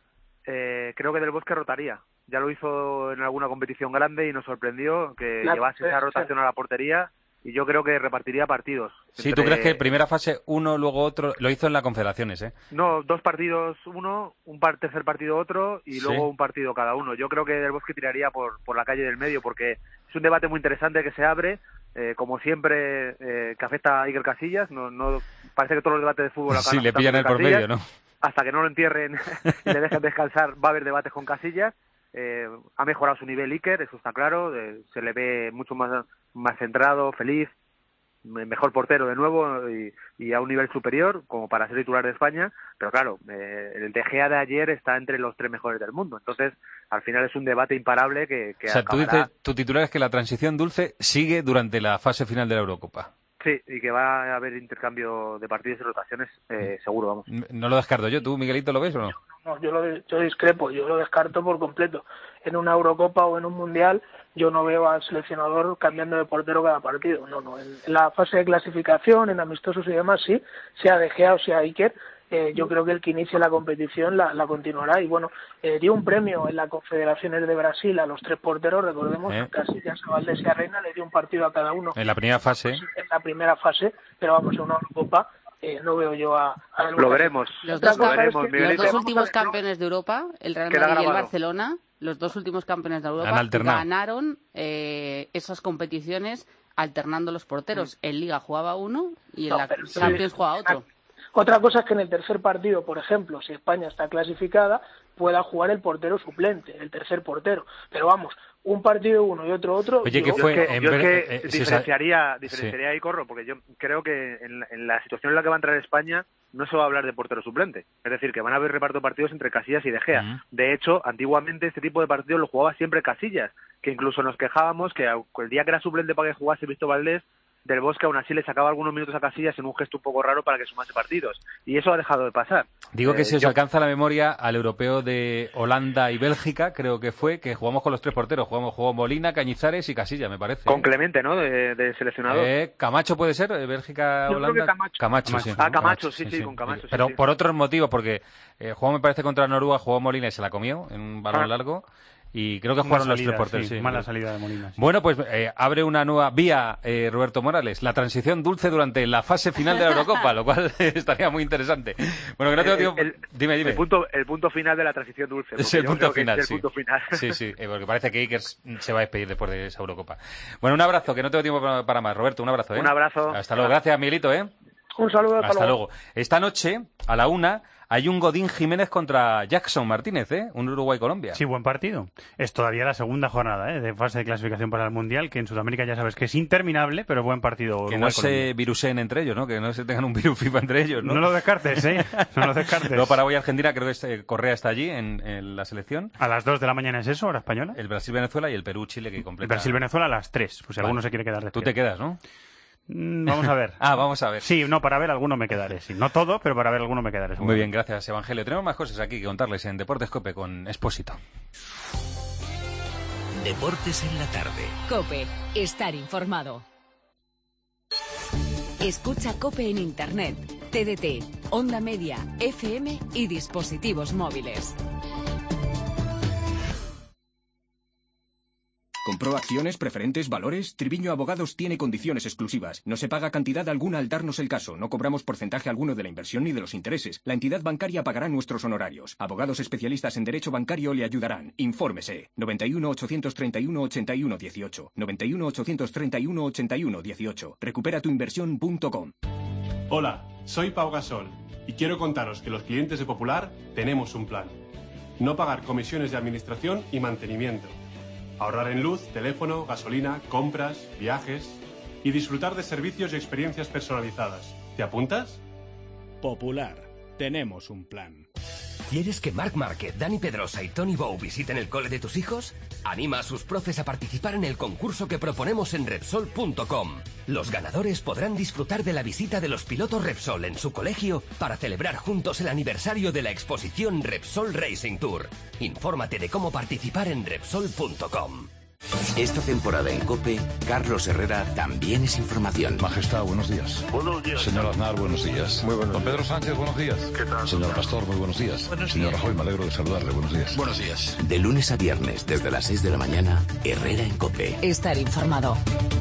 Eh, creo que Del Bosque rotaría. Ya lo hizo en alguna competición grande y nos sorprendió que La- llevase esa rotación a la portería, y yo creo que repartiría partidos. sí, Entre- ¿tú crees que primera fase uno, luego otro? Lo hizo en la Confederaciones, ¿eh? No, dos partidos uno, un par- tercer partido otro y Sí. luego un partido cada uno. Yo creo que Del Bosque tiraría por, por la calle del medio, porque es un debate muy interesante que se abre, eh, como siempre, eh, que afecta a Iker Casillas. No, no, parece que todos los debates de fútbol acaban Sí, le afectando pillan a el por Casillas. medio, ¿no? Hasta que no lo entierren y le dejen descansar, va a haber debates con Casillas. Eh, ha mejorado su nivel Iker, eso está claro. Eh, se le ve mucho más, más centrado, feliz. mejor portero de nuevo y, y a un nivel superior como para ser titular de España, pero claro, eh, el De Gea de ayer está entre los tres mejores del mundo, entonces al final es un debate imparable que, que o sea, acabará... tú dices, tu titular es que la transición dulce sigue durante la fase final de la Eurocopa. Sí, y que va a haber intercambio de partidos y rotaciones, eh, seguro, vamos. No lo descarto yo. ¿Tú, Miguelito, lo ves o no? No, yo, lo, yo discrepo, yo lo descarto por completo. En una Eurocopa o en un Mundial yo no veo al seleccionador cambiando de portero cada partido. No, no. En, en la fase de clasificación, en amistosos y demás, sí, sea De Gea o sea Iker, eh, yo creo que el que inicie la competición la, la continuará. Y bueno, eh, dio un premio en las Confederaciones de Brasil a los tres porteros, recordemos, eh. Casillas, Valdés y Arena, le dio un partido a cada uno. En la primera fase. En la primera fase, pero vamos, en una Eurocopa eh, no veo yo a... a lo veremos, los dos, lo veremos, que, los dos últimos campeones de Europa, el Real Madrid y el Barcelona, los dos últimos campeones de Europa ganaron eh, esas competiciones alternando los porteros. En Liga jugaba uno y en no, la Champions jugaba otro. Otra cosa es que en el tercer partido, por ejemplo, si España está clasificada, pueda jugar el portero suplente, el tercer portero. Pero vamos, un partido uno y otro otro... Oye, ¿qué fue? Yo es que, en yo ver... es que eh, diferenciaría, sí. diferenciaría ahí, Corro, porque yo creo que en la, en la situación en la que va a entrar España no se va a hablar de portero suplente. Es decir, que van a haber reparto de partidos entre Casillas y De Gea. Uh-huh. De hecho, antiguamente este tipo de partidos lo jugaba siempre Casillas, que incluso nos quejábamos que el día que era suplente para que jugase Víctor Valdés, Del Bosque aún así le sacaba algunos minutos a Casillas en un gesto un poco raro para que sumase partidos. Y eso ha dejado de pasar. Digo que eh, si os yo... alcanza la memoria al europeo de Holanda y Bélgica, creo que fue, que jugamos con los tres porteros. Jugamos, jugó Molina, Cañizares y Casillas, me parece. Con Clemente, ¿no? De, de seleccionador. Eh, Camacho puede ser, Bélgica, yo Holanda. Creo que Camacho. Camacho, Camacho. sí. Ah, Camacho, Camacho sí, sí, sí, con Camacho. Pero sí, sí. por otros motivos, porque eh, jugó, me parece, contra Noruega, jugó Molina y se la comió en un balón ah. largo. Y creo que jugaron salida, los tres porteros. Sí, sí. Mala salida de Molina. Sí. Bueno, pues eh, abre una nueva vía, eh, Roberto Morales, la transición dulce durante la fase final de la Eurocopa, lo cual estaría muy interesante. Bueno, que no tengo tiempo... El, el, dime, dime. El punto, el punto final de la transición dulce. Es el punto final, es sí. el punto final. Sí, sí, eh, porque parece que Iker se va a despedir después de esa Eurocopa. Bueno, un abrazo, que no tengo tiempo para, para más. Roberto, un abrazo, ¿eh? Un abrazo. Hasta luego. Gracias, Miguelito, ¿eh? Un saludo, hasta, hasta luego. luego. Esta noche, a la una, hay un Godín Jiménez contra Jackson Martínez, ¿eh? Un Uruguay-Colombia. Sí, buen partido. Es todavía la segunda jornada, ¿eh? De fase de clasificación para el Mundial, que en Sudamérica ya sabes que es interminable, pero buen partido. Que no se virusen entre ellos, ¿no? Que no se tengan un virus FIFA entre ellos, ¿no? No lo descartes, ¿eh? No lo descartes. Luego Paraguay y Argentina, creo que este, Correa está allí en, en la selección. A las dos de la mañana es eso, hora española. El Brasil-Venezuela y el Perú-Chile que completa. El Brasil-Venezuela a las tres, pues si vale. Alguno se quiere quedar de Tú te quedas, ¿no? Vamos a ver. ah, vamos a ver. Sí, no, para ver alguno me quedaré. Sí. No todo, pero para ver alguno me quedaré. Muy bien, gracias, Evangelio. Tenemos más cosas aquí que contarles en Deportes COPE con Expósito. Deportes en la tarde. COPE. Estar informado. Escucha COPE en Internet, T D T, Onda Media, F M y dispositivos móviles. ¿Compró acciones, preferentes, valores? Triviño Abogados tiene condiciones exclusivas. No se paga cantidad alguna al darnos el caso. No cobramos porcentaje alguno de la inversión ni de los intereses. La entidad bancaria pagará nuestros honorarios. Abogados especialistas en derecho bancario le ayudarán. Infórmese. noventa y uno, ochocientos treinta y uno, ochenta y uno dieciocho. noventa y uno, ochocientos treinta y uno, ochenta y uno dieciocho. recupera tu inversión punto com. Hola, soy Pau Gasol y quiero contaros que los clientes de Popular tenemos un plan. No pagar comisiones de administración y mantenimiento. Ahorrar en luz, teléfono, gasolina, compras, viajes y disfrutar de servicios y experiencias personalizadas. ¿Te apuntas? Popular. Tenemos un plan. ¿Quieres que Marc Márquez, Dani Pedrosa y Tony Bou visiten el cole de tus hijos? Anima a sus profes a participar en el concurso que proponemos en Repsol punto com. Los ganadores podrán disfrutar de la visita de los pilotos Repsol en su colegio para celebrar juntos el aniversario de la exposición Repsol Racing Tour. Infórmate de cómo participar en Repsol punto com. Esta temporada en COPE, Carlos Herrera también es información. Majestad, buenos días. Buenos días. Señor Aznar, buenos días. Muy buenos Don días. Pedro Sánchez, buenos días. ¿Qué tal? Señor Pastor, muy buenos días. Buenos Señor días. Rajoy, me alegro de saludarle. Buenos días. Buenos días. De lunes a viernes, desde las seis de la mañana, Herrera en COPE. Estar informado.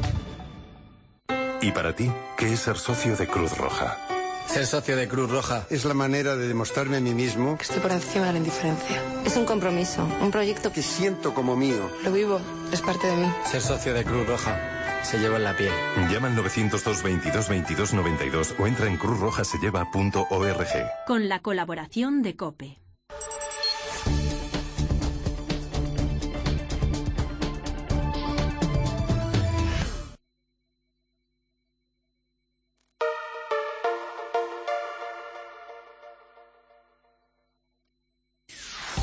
¿Y para ti, qué es ser socio de Cruz Roja? Ser socio de Cruz Roja es la manera de demostrarme a mí mismo que estoy por encima de la indiferencia. Es un compromiso, un proyecto que siento como mío. Lo vivo, es parte de mí. Ser socio de Cruz Roja se lleva en la piel. Llama al novecientos dos, veintidós, veintidós, noventa y dos o entra en cruz roja se lleva punto org. Con la colaboración de COPE.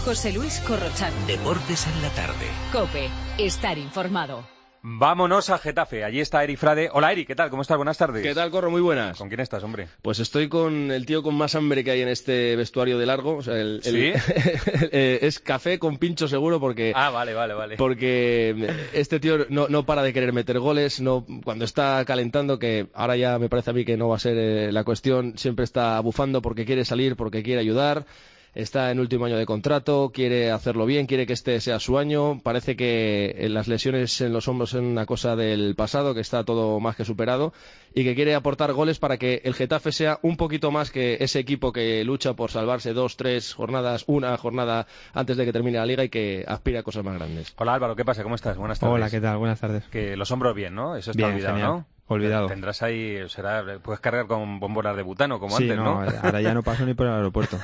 José Luis Corrochano. Deportes en la tarde. COPE. Estar informado. Vámonos a Getafe. Allí está Eri Frade. Hola, Eri, ¿qué tal? ¿Cómo estás? Buenas tardes. ¿Qué tal, Corro? Muy buenas. ¿Con quién estás, hombre? Pues estoy con el tío con más hambre que hay en este vestuario de largo. O sea, el, ¿Sí? el, eh, es café con pincho seguro porque... Ah, vale, vale, vale. Porque este tío no, no para de querer meter goles. No, cuando está calentando, que ahora ya me parece a mí que no va a ser eh, la cuestión, siempre está bufando porque quiere salir, porque quiere ayudar. Está en último año de contrato, quiere hacerlo bien, quiere que este sea su año. Parece que las lesiones en los hombros son una cosa del pasado, que está todo más que superado y que quiere aportar goles para que el Getafe sea un poquito más que ese equipo que lucha por salvarse dos, tres jornadas, una jornada antes de que termine la Liga y que aspira a cosas más grandes. Hola, Álvaro, ¿qué pasa? ¿Cómo estás? Buenas tardes. Hola, ¿qué tal? Buenas tardes. Que los hombros bien, ¿no? Eso está bien, olvidado, genial. ¿no? Olvidado. Tendrás ahí, será, puedes cargar con bombonas de butano como sí, antes, ¿no? ¿no? Ahora ya no paso ni por el aeropuerto.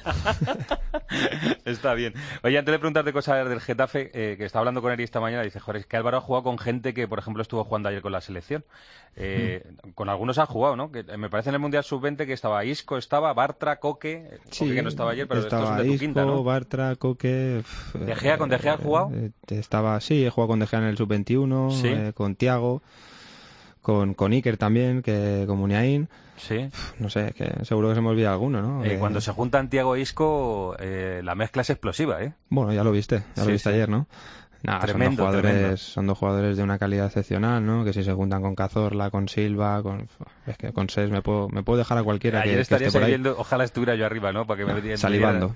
Está bien. Oye, antes de preguntarte cosas del Getafe, eh, que estaba hablando con Eri esta mañana, dice, joder, es que Álvaro ha jugado con gente que, por ejemplo, estuvo jugando ayer con la selección. Eh, mm. Con algunos ha jugado, ¿no? Que me parece en el Mundial sub veinte que estaba Isco, estaba Bartra, Coque, sí, Coque que no estaba ayer, pero estaba estos son de tu Isco, quinta, ¿no? Bartra, Coque... ¿De Gea? ¿Con De Gea has jugado? Eh, estaba, sí, he jugado con De Gea en el sub veintiuno, ¿Sí? eh, con Thiago... Con, con Iker también, que con Muniain. Sí. No sé, que seguro que se me olvida alguno, ¿no? Eh, Eh, cuando se juntan Thiago e Isco, eh, la mezcla es explosiva, ¿eh? Bueno, ya lo viste, ya Sí, lo viste sí. ayer, ¿no? Nah, Tremendo, son dos jugadores, tremendo. son dos jugadores de una calidad excepcional, ¿no? Que si se juntan con Cazorla, con Silva, con es que con Ses me puedo me puedo dejar a cualquiera Ayer que, que estarías esté por ahí. viendo, ojalá estuviera yo arriba, ¿no? Para que me, me Salivando.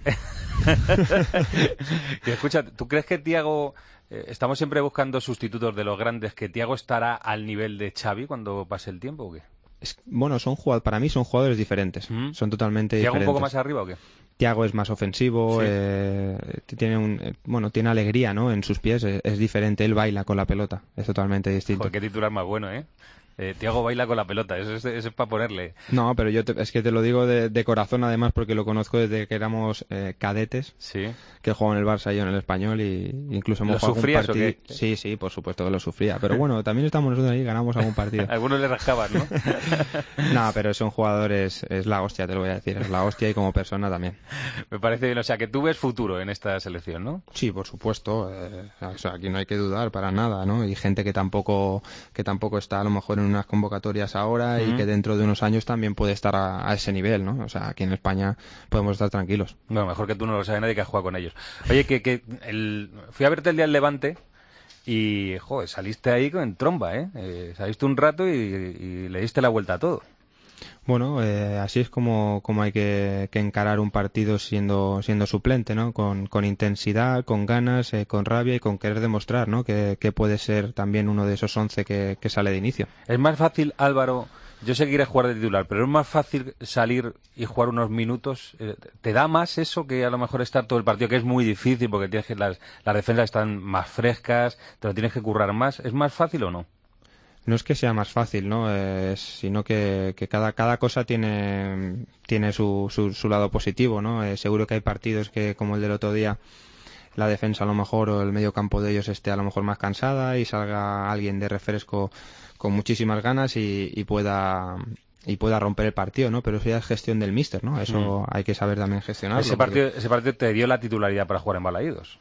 Y escucha, ¿tú crees que Thiago... Eh, estamos siempre buscando sustitutos de los grandes, que Thiago estará al nivel de Xavi cuando pase el tiempo o qué? Es- bueno, son jugadores, para mí son jugadores diferentes, ¿Mm? son totalmente ¿Thiago un diferentes. poco más arriba o qué? Thiago es más ofensivo, Sí. eh, tiene un, eh, bueno, tiene alegría, ¿no? En sus pies es, es diferente, él baila con la pelota, es totalmente distinto. Joder, qué titular más bueno, ¿eh? Eh, Thiago baila con la pelota, eso es, eso es para ponerle. No, pero yo te- es que te lo digo de, de corazón además porque lo conozco desde que éramos eh, cadetes, Sí. que él jugaba en el Barça y yo en el Español y incluso hemos ¿Lo jugado algún sufrías o partido. qué? Sí, sí, por supuesto que lo sufría, pero bueno, también estamos nosotros ahí, ganamos algún partido. Algunos le rascaban, ¿no? No, pero son jugadores, es la hostia, te lo voy a decir, es la hostia y como persona también. Me parece bien, o sea, que tú ves futuro en esta selección, ¿no? Sí, por supuesto, eh, o sea, aquí no hay que dudar para nada, ¿no? Y gente que tampoco que tampoco está a lo mejor en unas convocatorias ahora y Ujú. que dentro de unos años también puede estar a, a ese nivel, ¿no? O sea, aquí en España podemos estar tranquilos. Bueno, mejor que tú no lo sabe nadie que ha jugado con ellos. Oye, que, que el... fui a verte el día del Levante y, joder, saliste ahí con tromba, ¿eh? Eh, saliste un rato y, y le diste la vuelta a todo. Bueno, eh, así es como, como hay que, que encarar un partido siendo, siendo suplente, ¿no? Con, con intensidad, con ganas, eh, con rabia y con querer demostrar, ¿no? Que, que puede ser también uno de esos once que, que sale de inicio. Es más fácil, Álvaro, yo sé que quieres jugar de titular, pero es más fácil salir y jugar unos minutos. eh, ¿Te da más eso que a lo mejor estar todo el partido, que es muy difícil porque tienes que las, las defensas están más frescas, te lo tienes que currar más? ¿Es más fácil o no? No es que sea más fácil, ¿no? Eh, sino que, que cada, cada cosa tiene, tiene su, su, su lado positivo, ¿no? Eh, seguro que hay partidos que, como el del otro día, la defensa a lo mejor o el medio campo de ellos esté a lo mejor más cansada y salga alguien de refresco con muchísimas ganas y, y pueda y pueda romper el partido, ¿no? Pero eso ya es gestión del míster, ¿no? Eso Mm. hay que saber también gestionarlo. Ese partido, ese partido te dio la titularidad para jugar en Balaídos.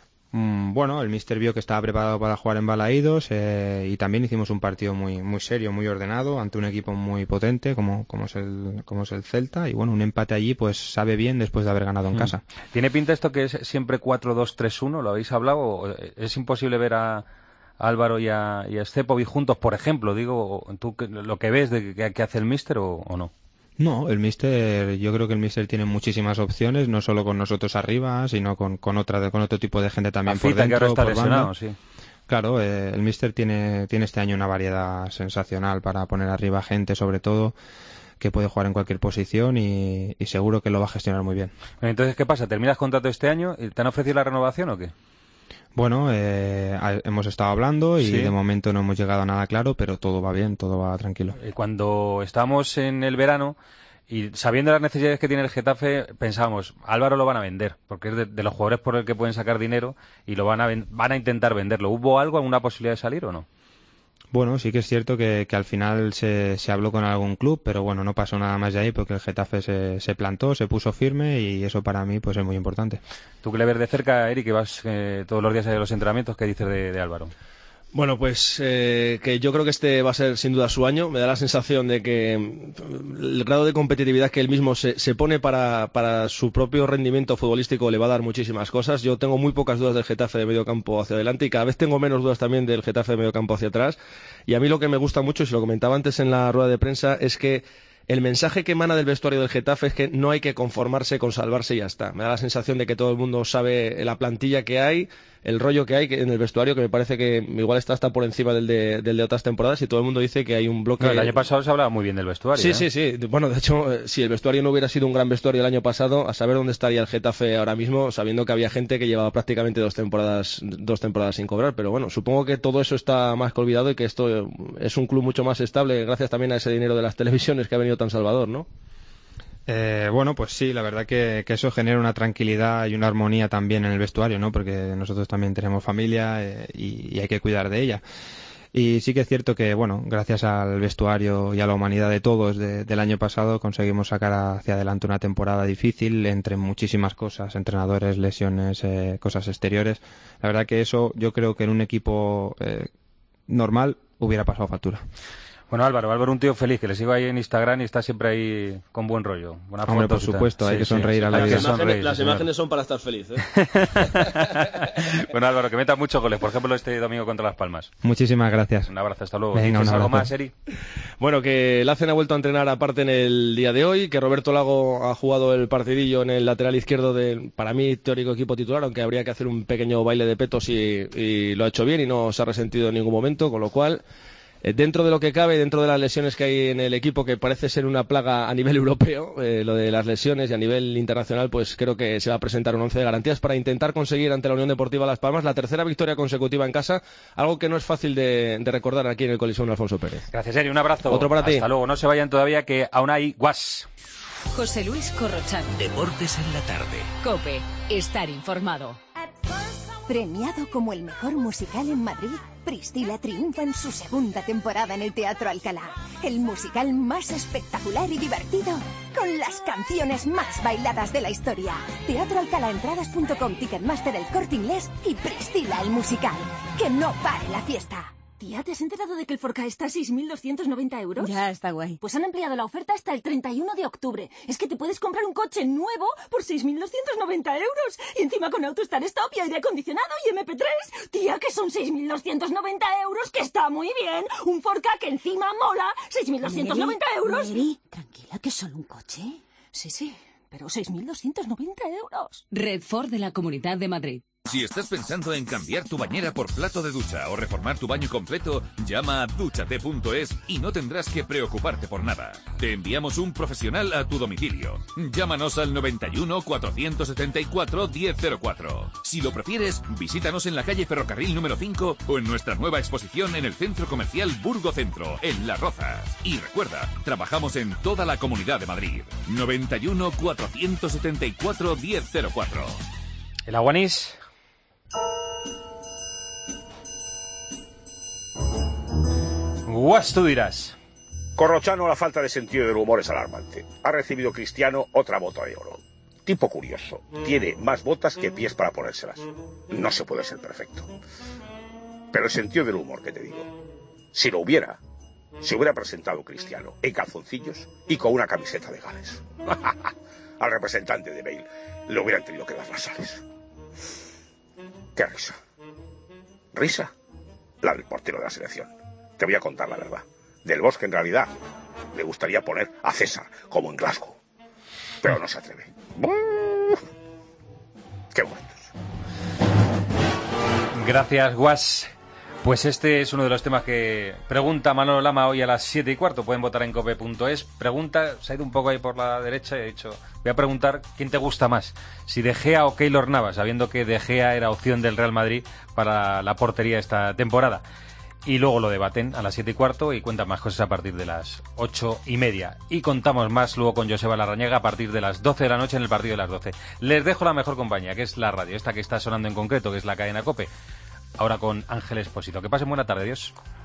Mm, Bueno, el míster vio que estaba preparado para jugar en Balaídos eh, y también hicimos un partido muy muy serio, muy ordenado ante un equipo muy potente como, como, es el, como es el Celta y bueno, un empate allí pues sabe bien después de haber ganado en Mm. casa. ¿Tiene pinta esto que es siempre cuatro dos tres uno? ¿Lo habéis hablado? ¿O es imposible ver a a Álvaro y a, y a Stepovic juntos, por ejemplo? Digo, ¿tú qué- lo que ves de que, que hace el míster o, o no? No, el míster, yo creo que el míster tiene muchísimas opciones, no solo con nosotros arriba, sino con, con otra con otro tipo de gente también por Fita, que dentro, ahora está por lesionado, banda. sí. Claro, eh, el míster tiene, tiene este año una variedad sensacional para poner arriba gente, sobre todo, que puede jugar en cualquier posición y, y seguro que lo va a gestionar muy bien. Entonces, ¿qué pasa? ¿Terminas contrato este año? ¿Te han ofrecido la renovación o qué? Bueno, eh, ha- hemos estado hablando y Sí. de momento no hemos llegado a nada claro, pero todo va bien, todo va tranquilo. Eh, Cuando estábamos en el verano y sabiendo las necesidades que tiene el Getafe, pensábamos, Álvaro lo van a vender, porque es de, de los jugadores por el que pueden sacar dinero y lo van a ven- van a intentar venderlo. ¿Hubo algo, alguna posibilidad de salir o no? Bueno, sí que es cierto que, que al final se, se habló con algún club, pero bueno, no pasó nada más de ahí porque el Getafe se, se plantó, se puso firme y eso para mí pues es muy importante. Tú que le ves de cerca, Eric, que vas eh, todos los días a los entrenamientos, ¿qué dices de, de Álvaro? Bueno, pues eh, que yo creo que este va a ser sin duda su año. Me da la sensación de que el grado de competitividad que él mismo se, se pone para, para su propio rendimiento futbolístico le va a dar muchísimas cosas. Yo tengo muy pocas dudas del Getafe de medio campo hacia adelante y cada vez tengo menos dudas también del Getafe de medio campo hacia atrás. Y a mí lo que me gusta mucho, y se lo comentaba antes en la rueda de prensa, es que el mensaje que emana del vestuario del Getafe es que no hay que conformarse con salvarse y ya está. Me da la sensación de que todo el mundo sabe la plantilla que hay, el rollo que hay en el vestuario, que me parece que igual está hasta por encima del de, del de otras temporadas, y todo el mundo dice que hay un bloque... No, el año pasado se hablaba muy bien del vestuario. Sí, ¿eh? sí, sí. Bueno, de hecho, si el vestuario no hubiera sido un gran vestuario el año pasado, a saber dónde estaría el Getafe ahora mismo, sabiendo que había gente que llevaba prácticamente dos temporadas, dos temporadas sin cobrar. Pero bueno, supongo que todo eso está más que olvidado y que esto es un club mucho más estable, gracias también a ese dinero de las televisiones que ha venido tan salvador, ¿no? Eh, bueno, pues sí, la verdad que, que eso genera una tranquilidad y una armonía también en el vestuario, ¿no? Porque nosotros también tenemos familia eh, y, y hay que cuidar de ella. Y sí que es cierto que, bueno, gracias al vestuario y a la humanidad de todos de, del año pasado conseguimos sacar hacia adelante una temporada difícil entre muchísimas cosas, entrenadores, lesiones, eh, cosas exteriores. La verdad que eso yo creo que en un equipo eh, normal hubiera pasado factura. Bueno, Álvaro, Álvaro un tío feliz, que le sigo ahí en Instagram y está siempre ahí con buen rollo. Buena Hombre, foto, por supuesto, hay sí, que sonreír sí, a la las vida. Imágenes, sonreír, las sí, imágenes son para estar feliz, ¿eh? Bueno, Álvaro, que meta muchos goles, por ejemplo este domingo contra Las Palmas. Muchísimas gracias. Un abrazo, hasta luego. Venga, un algo abrazo. más, Eri? Bueno, que Lacen ha vuelto a entrenar aparte en el día de hoy, que Roberto Lago ha jugado el partidillo en el lateral izquierdo del, para mí, teórico equipo titular, aunque habría que hacer un pequeño baile de petos y, y lo ha hecho bien y no se ha resentido en ningún momento, con lo cual... Dentro de lo que cabe, dentro de las lesiones que hay en el equipo, que parece ser una plaga a nivel europeo, eh, lo de las lesiones, y a nivel internacional, pues creo que se va a presentar un once de garantías para intentar conseguir ante la Unión Deportiva Las Palmas la tercera victoria consecutiva en casa, algo que no es fácil de, de recordar aquí en el Coliseo Alfonso Pérez. Gracias, Eri, un abrazo. Otro para ti. Hasta luego, no se vayan todavía, que aún hay guas. José Luis Corrochano. Deportes en la tarde. COPE. Estar informado. Premiado como el mejor musical en Madrid, Priscila triunfa en su segunda temporada en el Teatro Alcalá. El musical más espectacular y divertido, con las canciones más bailadas de la historia. Teatro Alcalá entradas punto com, Ticketmaster, El Corte Inglés y Priscila el musical. Que no pare la fiesta. Tía, ¿te has enterado de que el Forca está a seis mil doscientos noventa euros? Ya, está guay. Pues han ampliado la oferta hasta el treinta y uno de octubre. Es que te puedes comprar un coche nuevo por seis mil doscientos noventa euros. Y encima con AutoStar Stop y aire acondicionado y eme pe tres. Tía, que son seis mil doscientos noventa euros, que está muy bien. Un Forca que encima mola. seis mil doscientos noventa euros. Mary, tranquila, que es solo un coche. Sí, sí, pero seis mil doscientos noventa euros. Red Ford de la Comunidad de Madrid. Si estás pensando en cambiar tu bañera por plato de ducha o reformar tu baño completo, llama a dúchate punto es y no tendrás que preocuparte por nada. Te enviamos un profesional a tu domicilio. Llámanos al noventa y uno, cuatrocientos setenta y cuatro, diez cero cuatro. Si lo prefieres, visítanos en la calle Ferrocarril número cinco o en nuestra nueva exposición en el Centro Comercial Burgo Centro, en Las Rozas. Y recuerda, trabajamos en toda la Comunidad de Madrid. noventa y uno, cuatrocientos setenta y cuatro, diez cero cuatro. El Aguanís. Guas, tú dirás. Corrochano, la falta de sentido del humor es alarmante. Ha recibido Cristiano otra bota de oro. Tipo curioso. Tiene más botas que pies para ponérselas. No se puede ser perfecto. Pero el sentido del humor, que te digo. Si lo hubiera, se hubiera presentado Cristiano en calzoncillos y con una camiseta de Gales. Al representante de Bale le hubieran tenido que dar las sales. ¡Qué risa! ¿Risa? La del portero de la selección. Te voy a contar la verdad. Del Bosque, en realidad, le gustaría poner a César, como en Glasgow. Pero no se atreve. ¡Qué momentos! Gracias, Guas. Pues este es uno de los temas que pregunta Manolo Lama hoy a las siete y cuarto. Pueden votar en cope punto es. Pregunta, se ha ido un poco ahí por la derecha y he dicho, voy a preguntar quién te gusta más, si De Gea o Keylor Navas, sabiendo que De Gea era opción del Real Madrid para la portería esta temporada. Y luego lo debaten a las siete y cuarto y cuentan más cosas a partir de las ocho y media. Y contamos más luego con Joseba Larrañaga a partir de las doce de la noche en el partido de las doce. Les dejo la mejor compañía, que es la radio, esta que está sonando en concreto, que es la cadena COPE. Ahora con Ángel Expósito. Que pasen buena tarde, adiós.